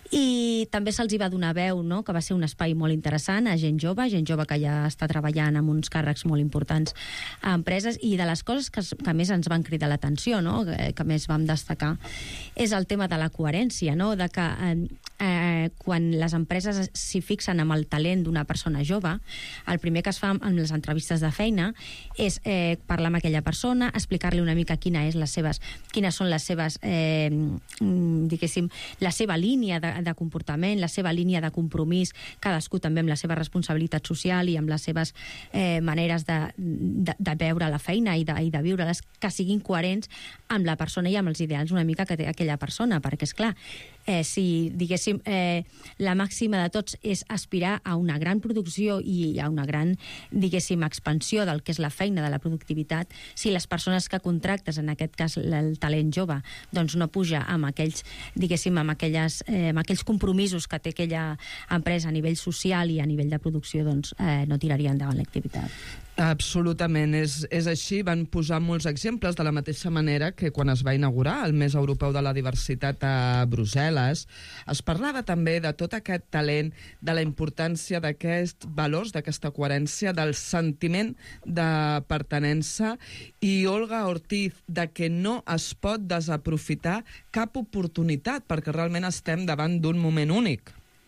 I també se'ls hi va donar veu, no?, que va ser un espai molt interessant a gent jove, gent jove que ja està treballant amb uns càrrecs molt importants a empreses, i de les coses que, que més ens van cridar l'atenció, no?, que, que més vam destacar, és el tema de la coherència, no?, de que eh, eh, quan les empreses s'hi fixen amb el talent d'una persona jove, el primer que es fa en les entrevistes de feina és eh, parlar amb aquella persona, explicar-li una mica quina és les seves, quines són les seves, eh, diguéssim, la seva línia de, de comportament, la seva línia de compromís, cadascú també amb la seva responsabilitat social i amb les seves eh, maneres de, de, de veure la feina i de, i de viure-les, que siguin coherents amb la persona i amb els ideals una mica que té aquella persona, perquè, és clar, eh, si, diguéssim, eh, la màxima de tots és aspirar a una gran producció i a una gran, diguéssim, expansió del que és la feina, de la productivitat, si les persones que contractes, en aquest cas el talent jove, doncs no puja amb aquells, diguéssim, amb, aquelles, eh, amb aquells compromisos que té aquella empresa a nivell social i a nivell de producció, doncs eh, no tiraria endavant l'activitat. Absolutament, és, és així. Van posar molts exemples, de la mateixa manera que quan es va inaugurar el Mes Europeu de la Diversitat a Brussel·les, es parlava també de tot aquest talent, de la importància d'aquests valors, d'aquesta coherència, del sentiment de pertinença, i Olga Ortiz, de que no es pot desaprofitar cap oportunitat, perquè realment estem davant d'un moment únic.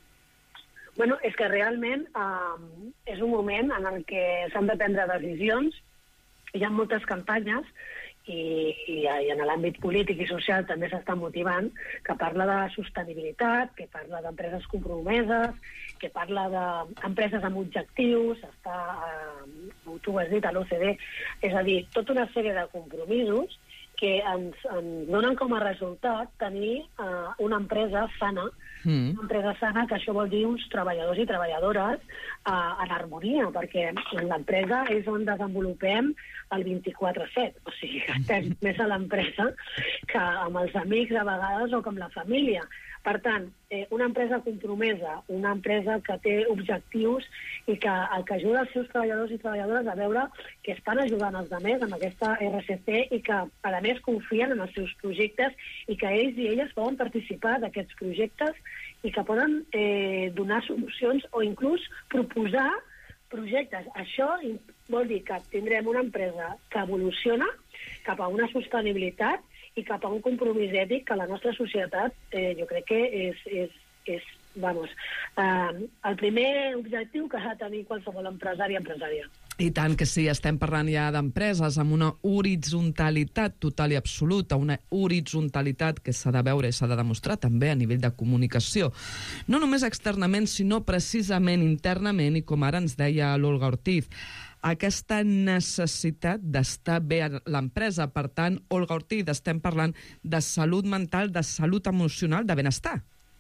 Bueno, és que realment eh, és un moment en el que s'han de prendre decisions. Hi ha moltes campanyes i, i, i en l'àmbit polític i social també s'està motivant, que parla de sostenibilitat, que parla d'empreses compromeses, que parla d'empreses amb objectius, està, eh, tu ho has dit, a l'O C D, és a dir, tota una sèrie de compromisos que ens, ens donen com a resultat tenir eh, una empresa sana, mm. una empresa sana, que això vol dir uns treballadors i treballadores eh, en harmonia, perquè l'empresa és on desenvolupem el vint-i-quatre set, o sigui, estem més a l'empresa que amb els amics a vegades o com la família. Per tant, eh, una empresa compromesa, una empresa que té objectius i que el que ajuda els seus treballadors i treballadores a veure que estan ajudant els altres amb aquesta R C C i que, a més, confien en els seus projectes i que ells i elles poden participar d'aquests projectes i que poden eh, donar solucions o inclús proposar projectes. Això vol dir que tindrem una empresa que evoluciona cap a una sostenibilitat i cap a un compromís ètic que la nostra societat, eh, jo crec que és, és, és vamos, eh, el primer objectiu que ha de tenir qualsevol empresari o empresària. I tant que sí, estem parlant ja d'empreses amb una horitzontalitat total i absoluta, una horitzontalitat que s'ha de veure i s'ha de demostrar també a nivell de comunicació. No només externament, sinó precisament internament, i com ara ens deia l'Olga Ortiz, aquesta necessitat d'estar bé a l'empresa. Per tant, Olga Ortiz, estem parlant de salut mental, de salut emocional, de benestar.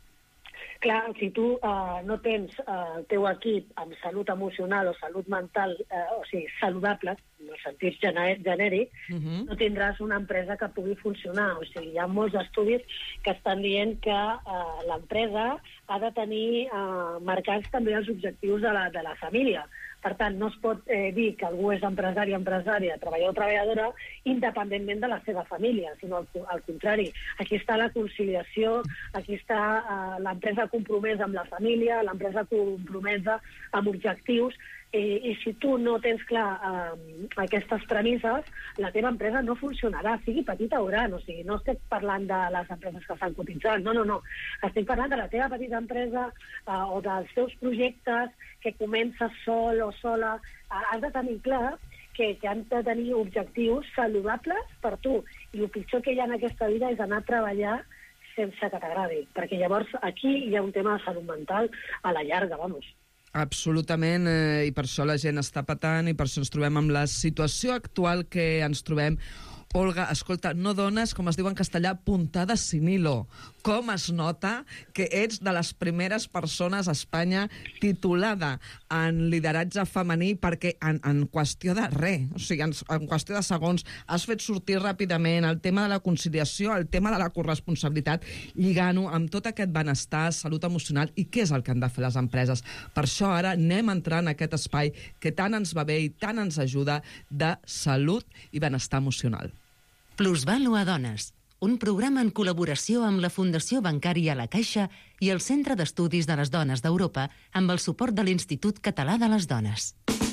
Clar, si tu eh, no tens eh, el teu equip amb salut emocional o salut mental, eh, o sigui, saludable, en el sentit genèric, uh-huh. no tindràs una empresa que pugui funcionar. O sigui, hi ha molts estudis que estan dient que eh, l'empresa ha de tenir eh, marcats també els objectius de la, de la família. Per tant, no es pot eh, dir que algú és empresari, empresària, treballador o treballadora, independentment de la seva família, sinó al, al contrari. Aquí està la conciliació, aquí està eh, l'empresa compromesa amb la família, l'empresa compromesa amb objectius, eh, i si tu no tens clar eh, aquestes premisses, la teva empresa no funcionarà, sigui petita o gran. O sigui, no estic parlant de les empreses que estan cotitzant, no, no, no. Estic parlant de la teva petita empresa eh, o dels teus projectes que comences sol o sola. Has de tenir clar que, que han de tenir objectius saludables per tu. I el pitjor que hi ha en aquesta vida és anar a treballar sense que t'agradi, perquè llavors aquí hi ha un tema de salut mental a la llarga, vamos. Absolutament, eh, i per això la gent està patant i per això ens trobem amb la situació actual que ens trobem. Olga, escolta, no dones, com es diu en castellà, puntada sin hilo. Com es nota que ets de les primeres persones a Espanya titulada en lideratge femení, perquè en, en qüestió de res, o sigui, en, en qüestió de segons, has fet sortir ràpidament el tema de la conciliació, el tema de la corresponsabilitat, lligant-ho amb tot aquest benestar, salut emocional, i què és el que han de fer les empreses. Per això ara anem a entrar en aquest espai que tant ens va bé i tant ens ajuda de salut i benestar emocional. Plusvalua Dones, un programa en col·laboració amb la Fundació Bancària La Caixa i el Centre d'Estudis de les Dones d'Europa amb el suport de l'Institut Català de les Dones.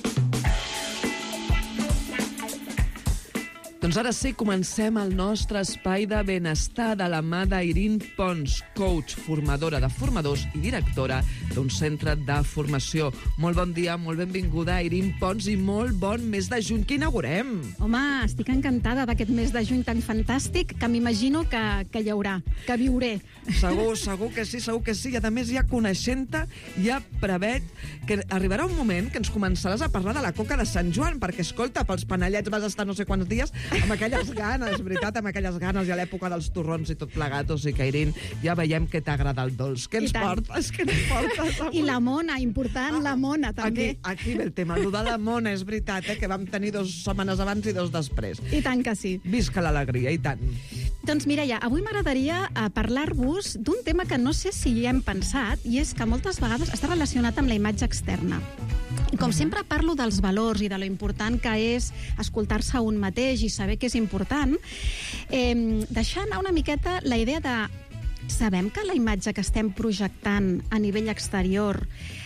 Doncs ara sí, comencem el nostre espai de benestar de la mà d'Irin Pons, coach, formadora de formadors i directora d'un centre de formació. Molt bon dia, molt benvinguda, Irin Pons, i molt bon mes de juny que inaugurem. Home, estic encantada d'aquest mes de juny tan fantàstic que m'imagino que, que hi haurà, que viuré. Segur, segur que sí, segur que sí. I a més, ja coneixent-te, ja preveig que arribarà un moment que ens començaràs a parlar de la coca de Sant Joan, perquè, escolta, pels panellets vas estar no sé quants dies amb aquelles ganes, veritat, amb aquelles ganes, i a l'època dels torrons i tot plegat. O sigui que, Irin, ja veiem que t'agrada el dolç. Què ens portes? Què ens portes? I la mona, important, ah, la mona, també. Aquí, aquí ve el tema. El de la mona, és veritat, eh, que vam tenir dues setmanes abans i dos després. I tant que sí. Visca l'alegria, i tant. Doncs Mireia, avui m'agradaria uh, parlar-vos d'un tema que no sé si hi hem pensat, i és que moltes vegades està relacionat amb la imatge externa. I com sempre parlo dels valors i de lo important que és escoltar-se un mateix i saber que és important, eh, deixar anar una miqueta la idea de sabem que la imatge que estem projectant a nivell exterior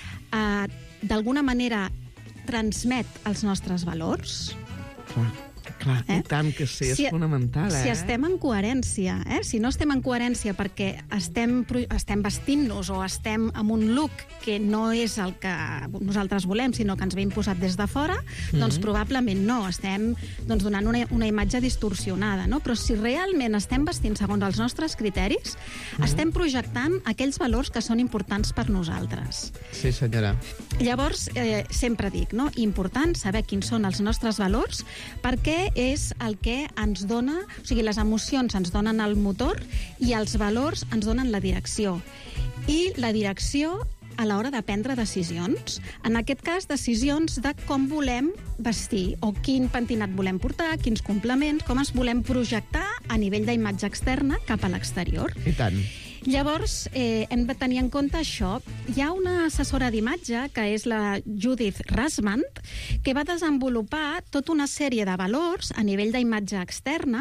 eh, d'alguna manera transmet els nostres valors? Clar. Clar, eh? I tant que sí, és si, fonamental, eh? Si estem en coherència, eh? Si no estem en coherència perquè estem, estem vestint-nos o estem amb un look que no és el que nosaltres volem, sinó que ens ve imposat des de fora, mm-hmm. doncs probablement no, estem doncs, donant una, una imatge distorsionada, no? Però si realment estem vestint segons els nostres criteris, mm-hmm. estem projectant aquells valors que són importants per nosaltres. Sí, senyora. Llavors, eh, sempre dic, no? Important saber quins són els nostres valors, perquè és el que ens dona, o sigui, les emocions ens donen el motor i els valors ens donen la direcció. I la direcció a l'hora de prendre decisions. En aquest cas, decisions de com volem vestir o quin pentinat volem portar, quins complements, com es volem projectar a nivell d'imatge externa cap a l'exterior. I tant. Llavors, eh, hem de tenir en compte això. Hi ha una assessora d'imatge, que és la Judith Rasmand, que va desenvolupar tota una sèrie de valors a nivell d'imatge externa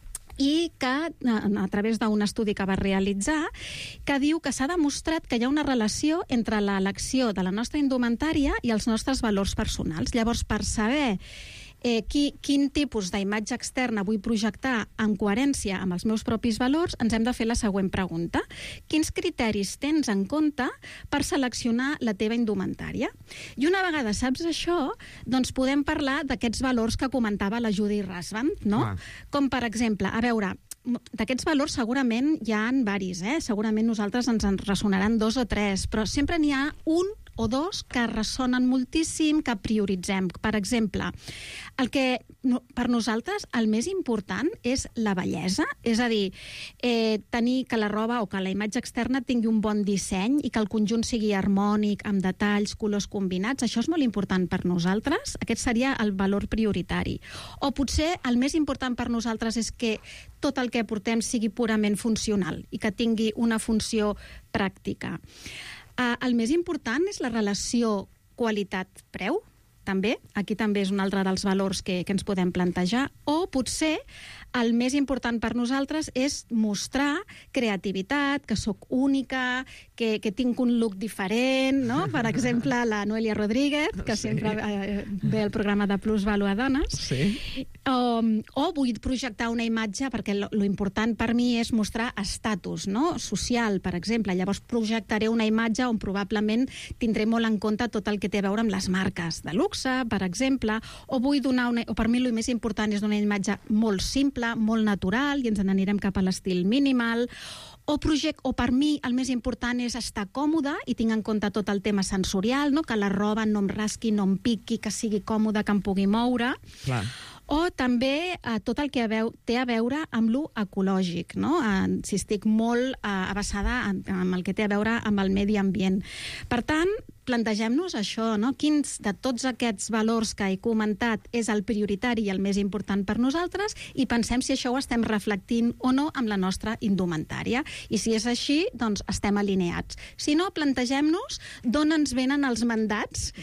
i que, a través d'un estudi que va realitzar, que diu que s'ha demostrat que hi ha una relació entre l'elecció de la nostra indumentària i els nostres valors personals. Llavors, per saber Eh, qui, quin tipus d'imatge externa vull projectar en coherència amb els meus propis valors, ens hem de fer la següent pregunta. Quins criteris tens en compte per seleccionar la teva indumentària? I una vegada saps això, doncs podem parlar d'aquests valors que comentava la Judy Rasband, no? Ah. Com, per exemple, a veure, d'aquests valors segurament hi ha varis, eh? Segurament nosaltres ens en ressonaran dos o tres, però sempre n'hi ha un o dos que ressonen moltíssim, que prioritzem. Per exemple, el que per nosaltres el més important és la bellesa, és a dir, eh, tenir que la roba o que la imatge externa tingui un bon disseny i que el conjunt sigui harmònic, amb detalls, colors combinats. Això és molt important per nosaltres. Aquest seria el valor prioritari. O potser el més important per nosaltres és que tot el que portem sigui purament funcional i que tingui una funció pràctica. Uh, el més important és la relació qualitat-preu, també. Aquí també és un altre dels valors que, que ens podem plantejar. O potser el més important per nosaltres és mostrar creativitat, que sóc única, que, que tinc un look diferent, no? Per exemple, la Noelia Rodríguez, que sí. sempre eh, ve al programa de Plus Valo a Dones. Sí. O, o vull projectar una imatge, perquè lo, lo important per mi és mostrar estatus, no? Social, per exemple. Llavors projectaré una imatge on probablement tindré molt en compte tot el que té a veure amb les marques de luxe, per exemple, o vull donar una, o per mi el més important és donar una imatge molt simple, molt natural, i ens n'anirem cap a l'estil minimal, o, project, o per mi el més important és estar còmode i tinc en compte tot el tema sensorial, no? Que la roba no em rasqui, no em piqui, que sigui còmode, que em pugui moure. Clar. O també eh, tot el que veu, té a veure amb lo ecològic, no? Eh, si estic molt eh, abassada amb el que té a veure amb el medi ambient. Per tant, plantegem-nos això, no? Quins de tots aquests valors que he comentat és el prioritari i el més important per nosaltres, i pensem si això ho estem reflectint o no amb la nostra indumentària. I si és així, doncs estem alineats. Si no, plantegem-nos d'on ens venen els mandats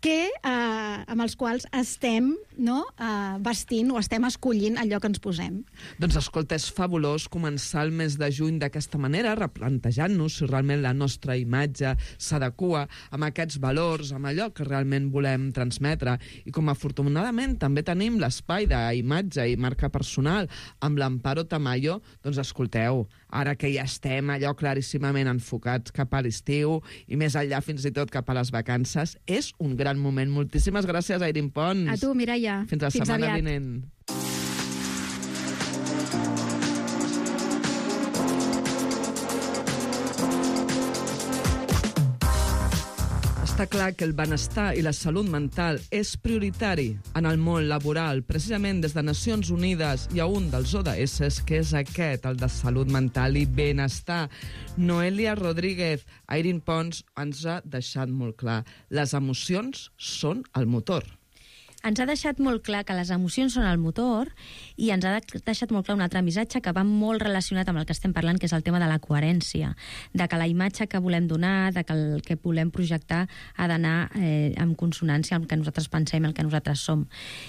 que, eh, amb els quals estem no, eh, vestint o estem escollint allò que ens posem. Doncs escolta, és fabulós començar el mes de juny d'aquesta manera, replantejant-nos si realment la nostra imatge s'adequa amb aquests valors, amb allò que realment volem transmetre. I com afortunadament també tenim l'espai d'imatge i marca personal amb l'Amparo Tamayo, doncs escolteu, ara que ja estem allò claríssimament enfocats cap a l'estiu i més enllà fins i tot cap a les vacances, és un gran moment. Moltíssimes gràcies, Airín Pons. A tu, Mireia. Fins la Fins setmana aviat. vinent. Està clar que el benestar i la salut mental és prioritari en el món laboral, precisament des de Nacions Unides hi ha un dels O D S, que és aquest, el de salut mental i benestar. Noelia Rodríguez, Airín Pons, ens ha deixat molt clar. Les emocions són el motor. Ens ha deixat molt clar que les emocions són el motor i ens ha deixat molt clar un altre missatge que va molt relacionat amb el que estem parlant, que és el tema de la coherència, de que la imatge que volem donar, de que el que volem projectar ha d'anar eh, en consonància amb el que nosaltres pensem, el que nosaltres som.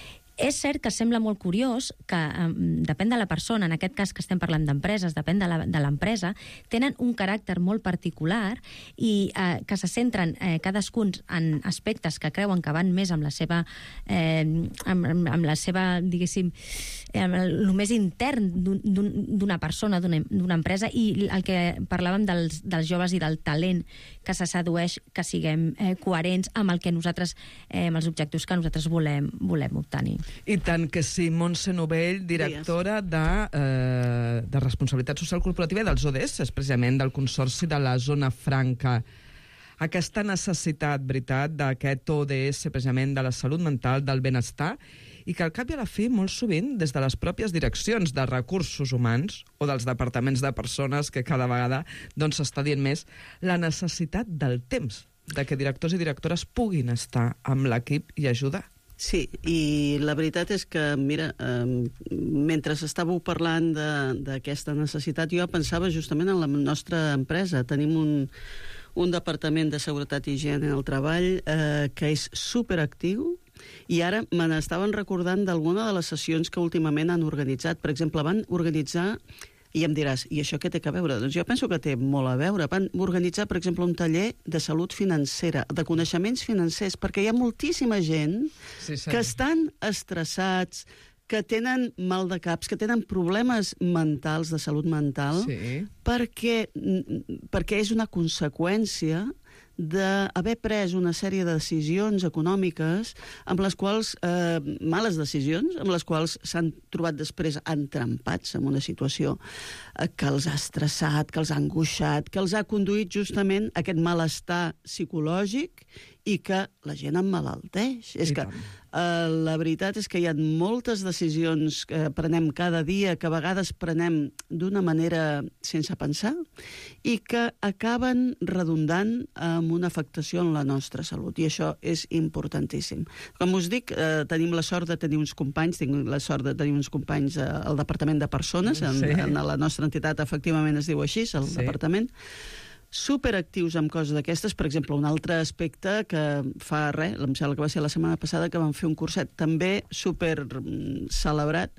És cert que sembla molt curiós que eh, depèn de la persona, en aquest cas que estem parlant d'empreses, depèn de l'empresa, tenen un caràcter molt particular i eh, que se centren eh, cadascun en aspectes que creuen que van més amb la seva, eh, amb, amb la seva, diguéssim, amb el més intern d'una persona, d'una empresa, i el que parlàvem dels, dels joves i del talent que se sedueix, que siguem eh, coherents amb el que nosaltres, eh, amb els objectius que nosaltres volem, volem obtenir. I tant que sí. Montse Novell, directora de, eh, de Responsabilitat Social Corporativa dels O D S, precisament del Consorci de la Zona Franca. Aquesta necessitat, veritat, d'aquest O D S, precisament de la salut mental, del benestar, i que al cap i a la fi, molt sovint, des de les pròpies direccions de recursos humans o dels departaments de persones, que cada vegada doncs, s'està dient més, la necessitat del temps, de que directors i directores puguin estar amb l'equip i ajudar. Sí, i la veritat és que, mira, eh, mentre estàveu parlant d'aquesta necessitat, jo pensava justament en la nostra empresa. Tenim un, un departament de seguretat i higiene al treball eh, que és superactiu, i ara me n'estaven recordant d'alguna de les sessions que últimament han organitzat. Per exemple, van organitzar, i em diràs, i això què té que veure? Doncs jo penso que té molt a veure. Van organitzar, per exemple, un taller de salut financera, de coneixements financers, perquè hi ha moltíssima gent sí, sí. que estan estressats, que tenen mal de caps, que tenen problemes mentals, de salut mental, sí. perquè, perquè és una conseqüència d'haver pres una sèrie de decisions econòmiques amb les quals, eh, males decisions, amb les quals s'han trobat després entrampats en una situació eh, que els ha estressat, que els ha angoixat, que els ha conduït justament a aquest malestar psicològic i que la gent emmalalteix. És que eh, la veritat és que hi ha moltes decisions que prenem cada dia, que a vegades prenem d'una manera sense pensar i que acaben redundant amb una afectació en la nostra salut, i això és importantíssim. Com us dic, eh, tenim la sort de tenir uns companys, tinc la sort de tenir uns companys eh, al Departament de Persones, en, sí. en la nostra entitat efectivament es diu així, el sí. departament, superactius amb coses d'aquestes. Per exemple, un altre aspecte que fa res, em sembla que va ser la setmana passada, que vam fer un curset també super celebrat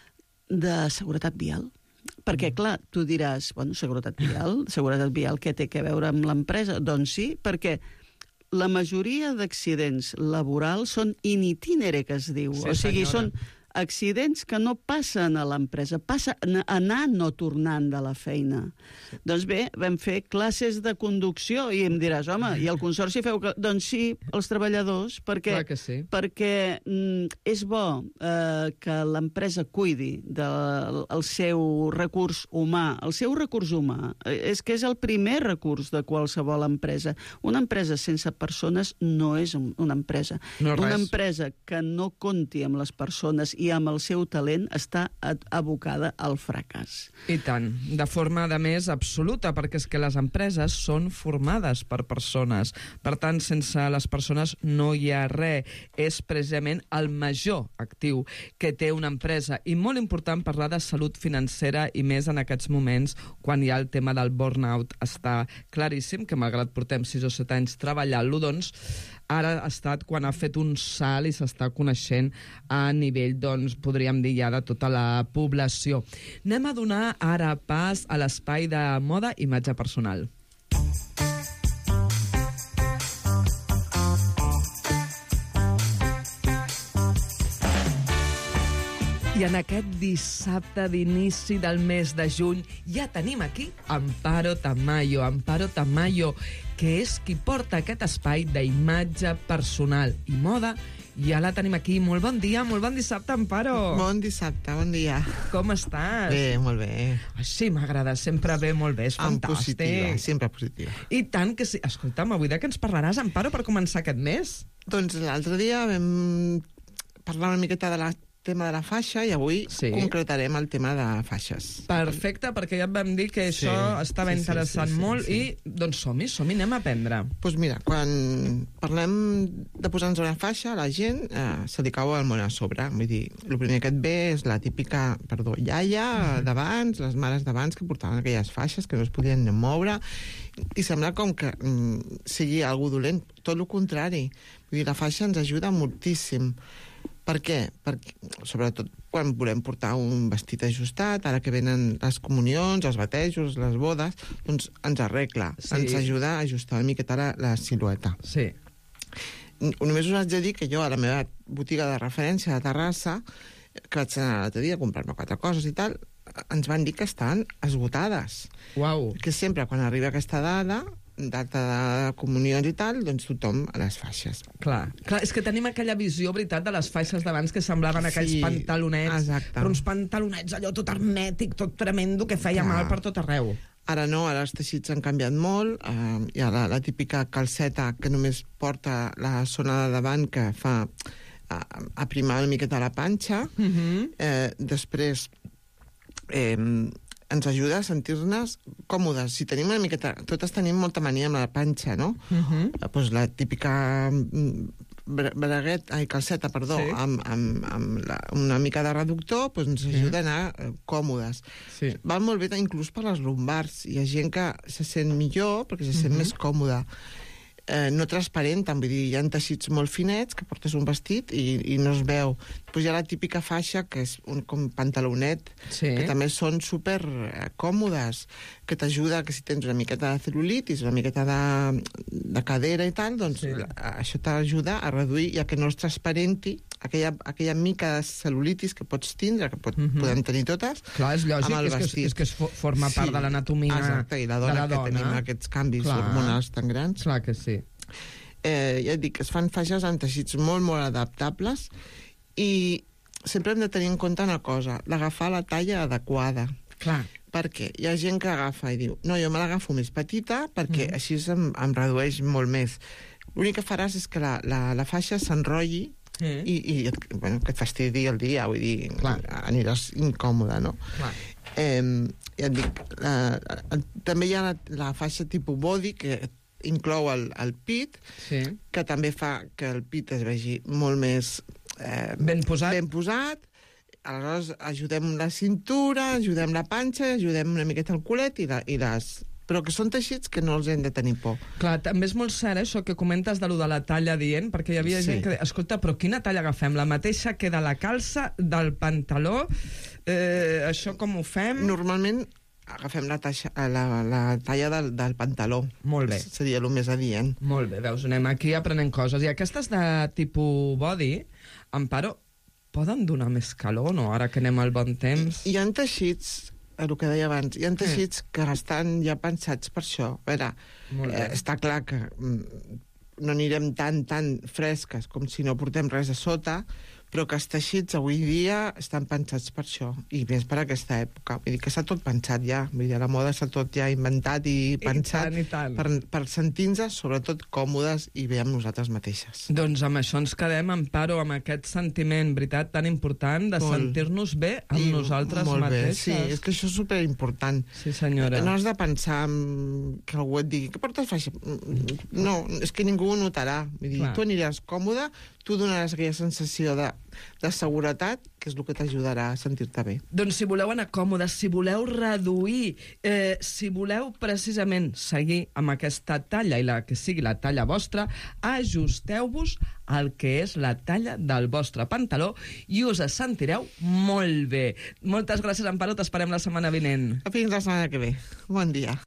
de seguretat vial. Perquè, clar, tu diràs, bueno, seguretat vial, seguretat vial, què té a veure amb l'empresa? Doncs sí, perquè la majoria d'accidents laborals són in itinere, que es diu. Sí, o sigui, senyora. Són accidents que no passen a l'empresa, passa anar no tornant de la feina. Sí. Doncs bé, vam fer classes de conducció i em diràs, home, i el consorci feu... Que... Doncs sí, els treballadors, perquè, sí. perquè mm, és bo eh, que l'empresa cuidi del el seu recurs humà. El seu recurs humà és que és el primer recurs de qualsevol empresa. Una empresa sense persones no és una empresa. No una empresa que no compti amb les persones i amb el seu talent està abocada al fracàs. I tant, de forma, a més, absoluta, perquè és que les empreses són formades per persones. Per tant, sense les persones no hi ha res. És precisament el major actiu que té una empresa. I molt important parlar de salut financera, i més en aquests moments, quan hi ha el tema del burnout. Està claríssim que, malgrat portem sis o set anys treballant-lo, doncs, ara ha estat quan ha fet un salt i s'està coneixent a nivell, doncs, podríem dir ja, de tota la població. Anem a donar ara pas a l'espai de moda i imatge personal. I en aquest dissabte d'inici del mes de juny ja tenim aquí Amparo Tamayo. Amparo Tamayo, que és qui porta aquest espai d'imatge personal i moda. Ja la tenim aquí. Molt bon dia, molt bon dissabte, Amparo. Bon dissabte, bon dia. Com estàs? Bé, molt bé. Sí, m'agrada, sempre bé, molt bé, és fantàstic. En positiva, sempre positiva. I tant que sí. Escolta'm, avui de què ens parlaràs, Amparo, per començar aquest mes? Doncs l'altre dia vam parlar una miqueta de la tema de la faixa i avui sí. concretarem el tema de faixes. Perfecte, perquè ja et vam dir que sí, això estava sí, interessant sí, sí, sí, molt sí. I doncs som-hi, som-hi, anem a aprendre. Doncs pues mira, quan parlem de posar-nos una faixa, la gent eh, se li cau el món a sobre. Vull dir, el primer que et ve és la típica, perdó, iaia d'abans, les mares d'abans que portaven aquelles faixes que no es podien ni moure i sembla com que mm, sigui algú dolent. Tot el contrari. Vull dir, la faixa ens ajuda moltíssim. Per què? Perquè, sobretot quan volem portar un vestit ajustat, ara que venen les comunions, els batejos, les bodes, doncs ens arregla, sí. ens ajuda a ajustar una miqueta la, la silueta. Sí. Només us haig de dir que jo a la meva botiga de referència de Terrassa, que vaig anar l'altre dia a comprar-me quatre coses i tal, ens van dir que estan esgotades. Uau. Que sempre quan arriba aquesta dada, data de comunions i tal, doncs tothom a les faixes. Clar, clar, és que tenim aquella visió, veritat, de les faixes d'abans que semblaven aquells sí, pantalonets, exacte. Però uns pantalonets allò tot hermètic, tot tremendo, que feia clar. Mal per tot arreu. Ara no, ara els teixits han canviat molt, eh, hi ha la, la típica calceta que només porta la zona de davant que fa eh, aprimar una miqueta la panxa, uh-huh. eh, després eh, ens ajuda a sentir-nos còmodes. Si tenim una miqueta... Totes tenim molta mania amb la panxa, no? Uh-huh. Pues la típica braguet, ai, calceta, perdó, sí. amb, amb, amb la, una mica de reductor, pues ens ajuda uh-huh. a anar eh, còmodes. Sí. Val molt bé inclús per les lumbars. Hi ha gent que se sent millor perquè se sent uh-huh. més còmoda. Eh, no transparenten, vull dir, hi ha teixits molt finets que portes un vestit i, i no es veu. Després hi ha la típica faixa que és un com pantalonet, sí. que també són super eh, còmodes, que t'ajuda que si tens una miqueta de cel·lulitis, una miqueta de, de cadera i tal, doncs sí. la, això t'ajuda a reduir, ja que no es transparenti aquella, aquella mica de cel·lulitis que pots tindre, que pot, uh-huh. podem tenir totes. Clar, és lògic, és que, és, és que es forma part sí. de l'anatomia de la dona. I la dona que tenim aquests canvis Clar. hormonals tan grans. Clar que sí. Eh, ja et dic, es fan faixes en teixits molt, molt adaptables i sempre hem de tenir en compte una cosa, l'agafar la talla adequada. Clar. Perquè hi ha gent que agafa i diu, no, jo me l'agafo més petita perquè mm. així em, em redueix molt més. L'únic que faràs és que la, la, la faixa s'enrotlli mm. i, i et, bueno, que et fastidi el dia, vull dir, Clar. aniràs incòmode, no? Clar. Eh, ja et dic, la, la, també hi ha la, la faixa tipus body que inclou el, el pit, sí. que també fa que el pit es vegi molt més eh, ben posat. ben posat. Aleshores ajudem la cintura, ajudem la panxa, ajudem una miqueta el culet i, la, i les... Però que són teixits que no els hem de tenir por. Clar, també és molt cert, eh, això que comentes de lo de la talla dient, perquè hi havia sí. gent que deia, escolta, però quina talla agafem? La mateixa que de la calça, del pantaló? Eh, això com ho fem? Normalment agafem la, taixa, la, la talla del, del pantaló. Molt bé. Seria el més adient. Molt bé, veus, anem aquí aprenent coses. I aquestes de tipus body, Amparo, poden donar més calor, no? Ara que anem al bon temps. Hi ha teixits, el que deia abans, hi ha teixits mm. que estan ja pensats per això. A veure, eh, està clar que mm, no anirem tan, tan fresques com si no portem res a sota, però que els teixits avui dia estan pensats per això, i més per aquesta època. Vull dir que està tot pensat ja, vull dir, la moda està tot ja inventat i pensat I tant, i tant. per, per sentir-nos sobretot còmodes i bé amb nosaltres mateixes. Doncs amb això ens quedem, Amparo, amb aquest sentiment, veritat, tan important de Molt. sentir-nos bé amb I nosaltres molt mateixes. Bé, sí, és que això és superimportant. Sí, senyora. No has de pensar en que algú et digui que portes faixa. No, és que ningú ho notarà. Vull dir, Clar. tu aniràs còmode, tu donaràs aquella sensació de, de seguretat, que és el que t'ajudarà a sentir-te bé. Doncs si voleu anar còmodes, si voleu reduir, eh, si voleu precisament seguir amb aquesta talla i la que sigui la talla vostra, ajusteu-vos al que és la talla del vostre pantaló i us sentireu molt bé. Moltes gràcies, Amparo, t'esperem la setmana vinent. Fins la setmana que ve. Bon dia.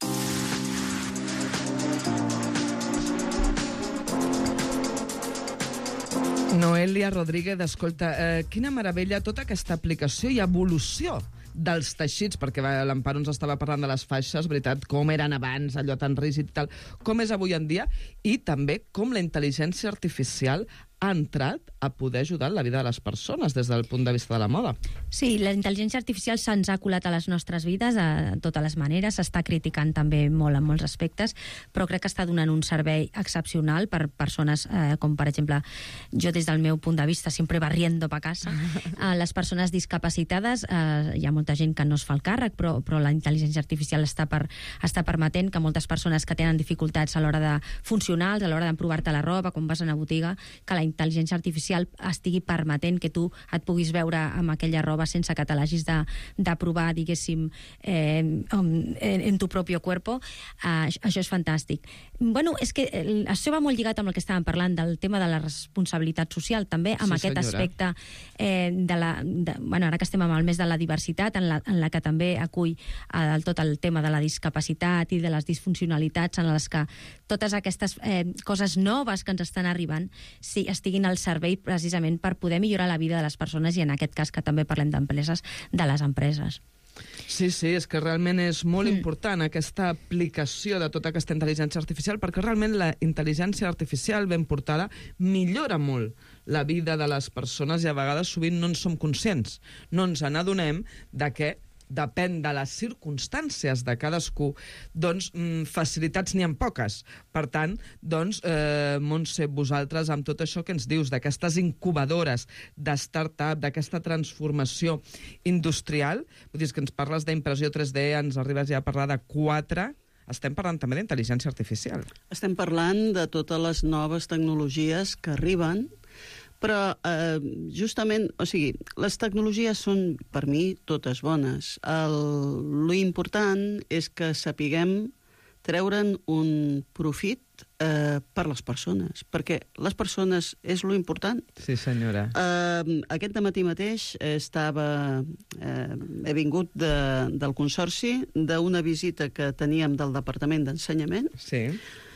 Noelia Rodríguez, escolta, eh, quina meravella tota aquesta aplicació i evolució dels teixits, perquè l'Amparo ens estava parlant de les faixes, veritat, com eren abans, allò tan rígid i tal, com és avui en dia, i també com la intel·ligència artificial ha entrat a poder ajudar en la vida de les persones des del punt de vista de la moda. Sí, la intel·ligència artificial se'ns ha colat a les nostres vides de totes les maneres, s'està criticant també molt en molts aspectes, però crec que està donant un servei excepcional per persones eh, com, per exemple, jo des del meu punt de vista, sempre barriendo pa casa, a les persones discapacitades, eh, hi ha molta gent que no es fa el càrrec, però, però la intel·ligència artificial està, per, està permetent que moltes persones que tenen dificultats a l'hora de funcionals, a l'hora d'emprovar-te la roba, quan vas a una botiga, que la intel·ligència artificial estigui permetent que tu et puguis veure amb aquella roba sense que te l'hagis de, de provar, diguéssim, eh, en, en tu propi cuerpo. Uh, això és fantàstic. Bueno, és que això va molt lligat amb el que estàvem parlant del tema de la responsabilitat social, també amb Sí, aquest senyora. aspecte eh, de la... De, bueno, ara que estem amb el mes de la diversitat, en la, en la que també acull eh, tot el tema de la discapacitat i de les disfuncionalitats en les que totes aquestes eh, coses noves que ens estan arribant sí, estiguin al servei precisament per poder millorar la vida de les persones i en aquest cas que també parlem d'empreses, de les empreses. Sí, sí, és que realment és molt mm. important aquesta aplicació de tota aquesta intel·ligència artificial, perquè realment la intel·ligència artificial ben portada millora molt la vida de les persones i a vegades sovint no en som conscients. No ens n'adonem de que depèn de les circumstàncies de cadascú, doncs facilitats n'hi ha poques. Per tant, doncs, eh, Montse, vosaltres, amb tot això que ens dius, d'aquestes incubadores de start-up, d'aquesta transformació industrial, vull dir que ens parles d'impressió tres D, ens arribes ja a parlar de quatre... Estem parlant també d'intel·ligència artificial. Estem parlant de totes les noves tecnologies que arriben, però eh, justament, o sigui, les tecnologies són, per mi, totes bones. El, lo important és que sapiguem treure'n un profit eh, per les persones, perquè les persones és lo important. Sí, senyora. Eh, aquest dematí mateix estava, eh, he vingut de, del Consorci, d'una visita que teníem del Departament d'Ensenyament. Sí.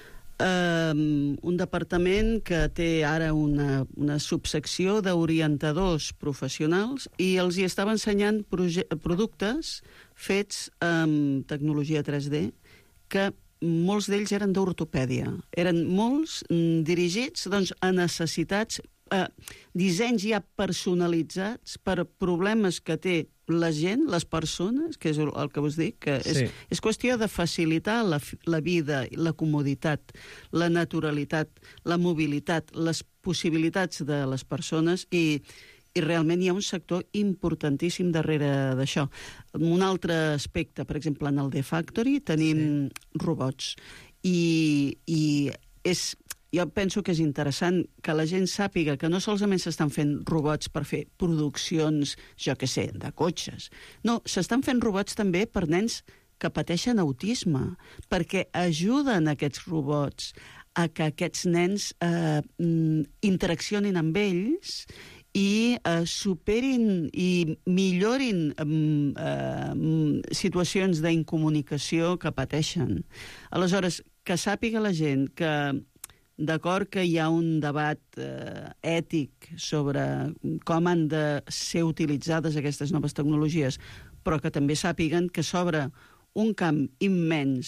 Um, un departament que té ara una, una subsecció d'orientadors professionals i els hi estava ensenyant productes fets amb tecnologia tres D que molts d'ells eren d'ortopèdia. Eren molts mm, dirigits doncs, a necessitats, eh, dissenys ja personalitzats per problemes que té la gent, les persones, que és el, el que vos dic, que és, Sí. és qüestió de facilitar la, la vida, la comoditat, la naturalitat, la mobilitat, les possibilitats de les persones i, i realment hi ha un sector importantíssim darrere d'això. Un altre aspecte, per exemple, en el The Factory tenim sí. robots i, i és... Jo penso que és interessant que la gent sàpiga que no solament s'estan fent robots per fer produccions, jo què sé, de cotxes. No, s'estan fent robots també per nens que pateixen autisme, perquè ajuden aquests robots a que aquests nens eh, interaccionin amb ells i eh, superin i millorin eh, situacions d'incomunicació que pateixen. Aleshores, que sàpiga la gent que d'acord que hi ha un debat eh, ètic sobre com han de ser utilitzades aquestes noves tecnologies, però que també sàpiguen que s'obre un camp immens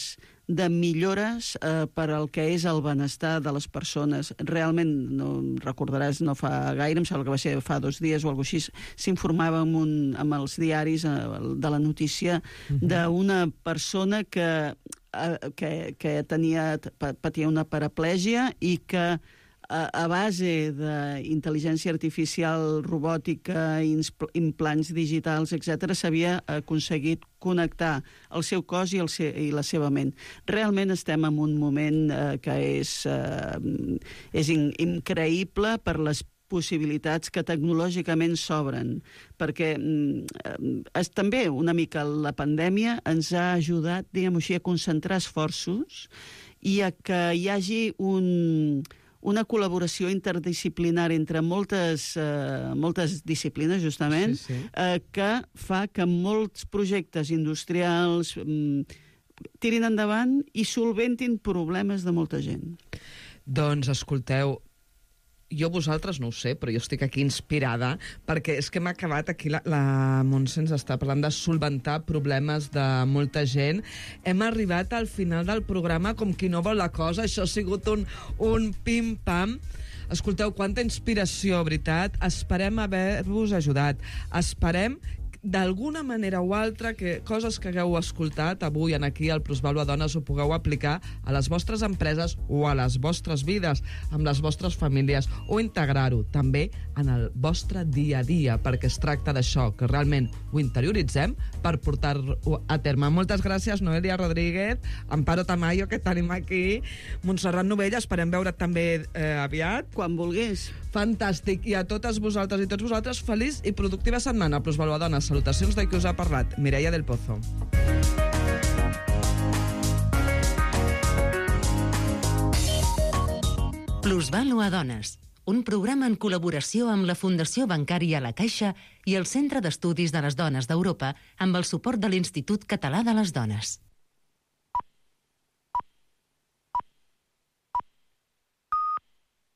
de millores eh, per al que és el benestar de les persones. Realment, no recordaràs, no fa gaire, em sembla que va ser fa dos dies o alguna cosa així, s'informava amb, un, amb els diaris eh, de la notícia uh-huh. d'una persona que, eh, que, que tenia, patia una paraplègia i que a base d'intel·ligència artificial, robòtica, implants digitals, etcètera, s'havia aconseguit connectar el seu cos i, el se i la seva ment. Realment estem en un moment eh, que és, eh, és in increïble per les possibilitats que tecnològicament s'obren, perquè eh, és, també una mica la pandèmia ens ha ajudat, diguem-ho així, a concentrar esforços i a que hi hagi un... una col·laboració interdisciplinària entre moltes, eh, moltes disciplines, justament, sí, sí. Eh, que fa que molts projectes industrials mm, tirin endavant i solventin problemes de molta gent. Doncs, escolteu, jo vosaltres no ho sé, però jo estic aquí inspirada, perquè és que m'ha acabat aquí, la, la Montse ens està parlant de solventar problemes de molta gent. Hem arribat al final del programa com qui no vol la cosa, això ha sigut un, un pim-pam. Escolteu, quanta inspiració, veritat. Esperem haver-vos ajudat. Esperem d'alguna manera o altra que coses que hagueu escoltat avui en aquí al Plusvàlua Dones ho pugueu aplicar a les vostres empreses o a les vostres vides, amb les vostres famílies, o integrar-ho també en el vostre dia a dia, perquè es tracta d'això, que realment ho interioritzem per portar-ho a terme. Moltes gràcies, Noelia Rodríguez, Amparo Tamayo, que tenim aquí, Montserrat Novella, esperem veure't també eh, aviat. Quan vulguis. Fantàstic. I a totes vosaltres i tots vosaltres, feliç i productiva setmana, Plusvàlua Dones. Salutacions de qui us ha parlat, Mireia del Pozo. Plusvàlua Dones, un programa en col·laboració amb la Fundació Bancària La Caixa i el Centre d'Estudis de les Dones d'Europa amb el suport de l'Institut Català de les Dones.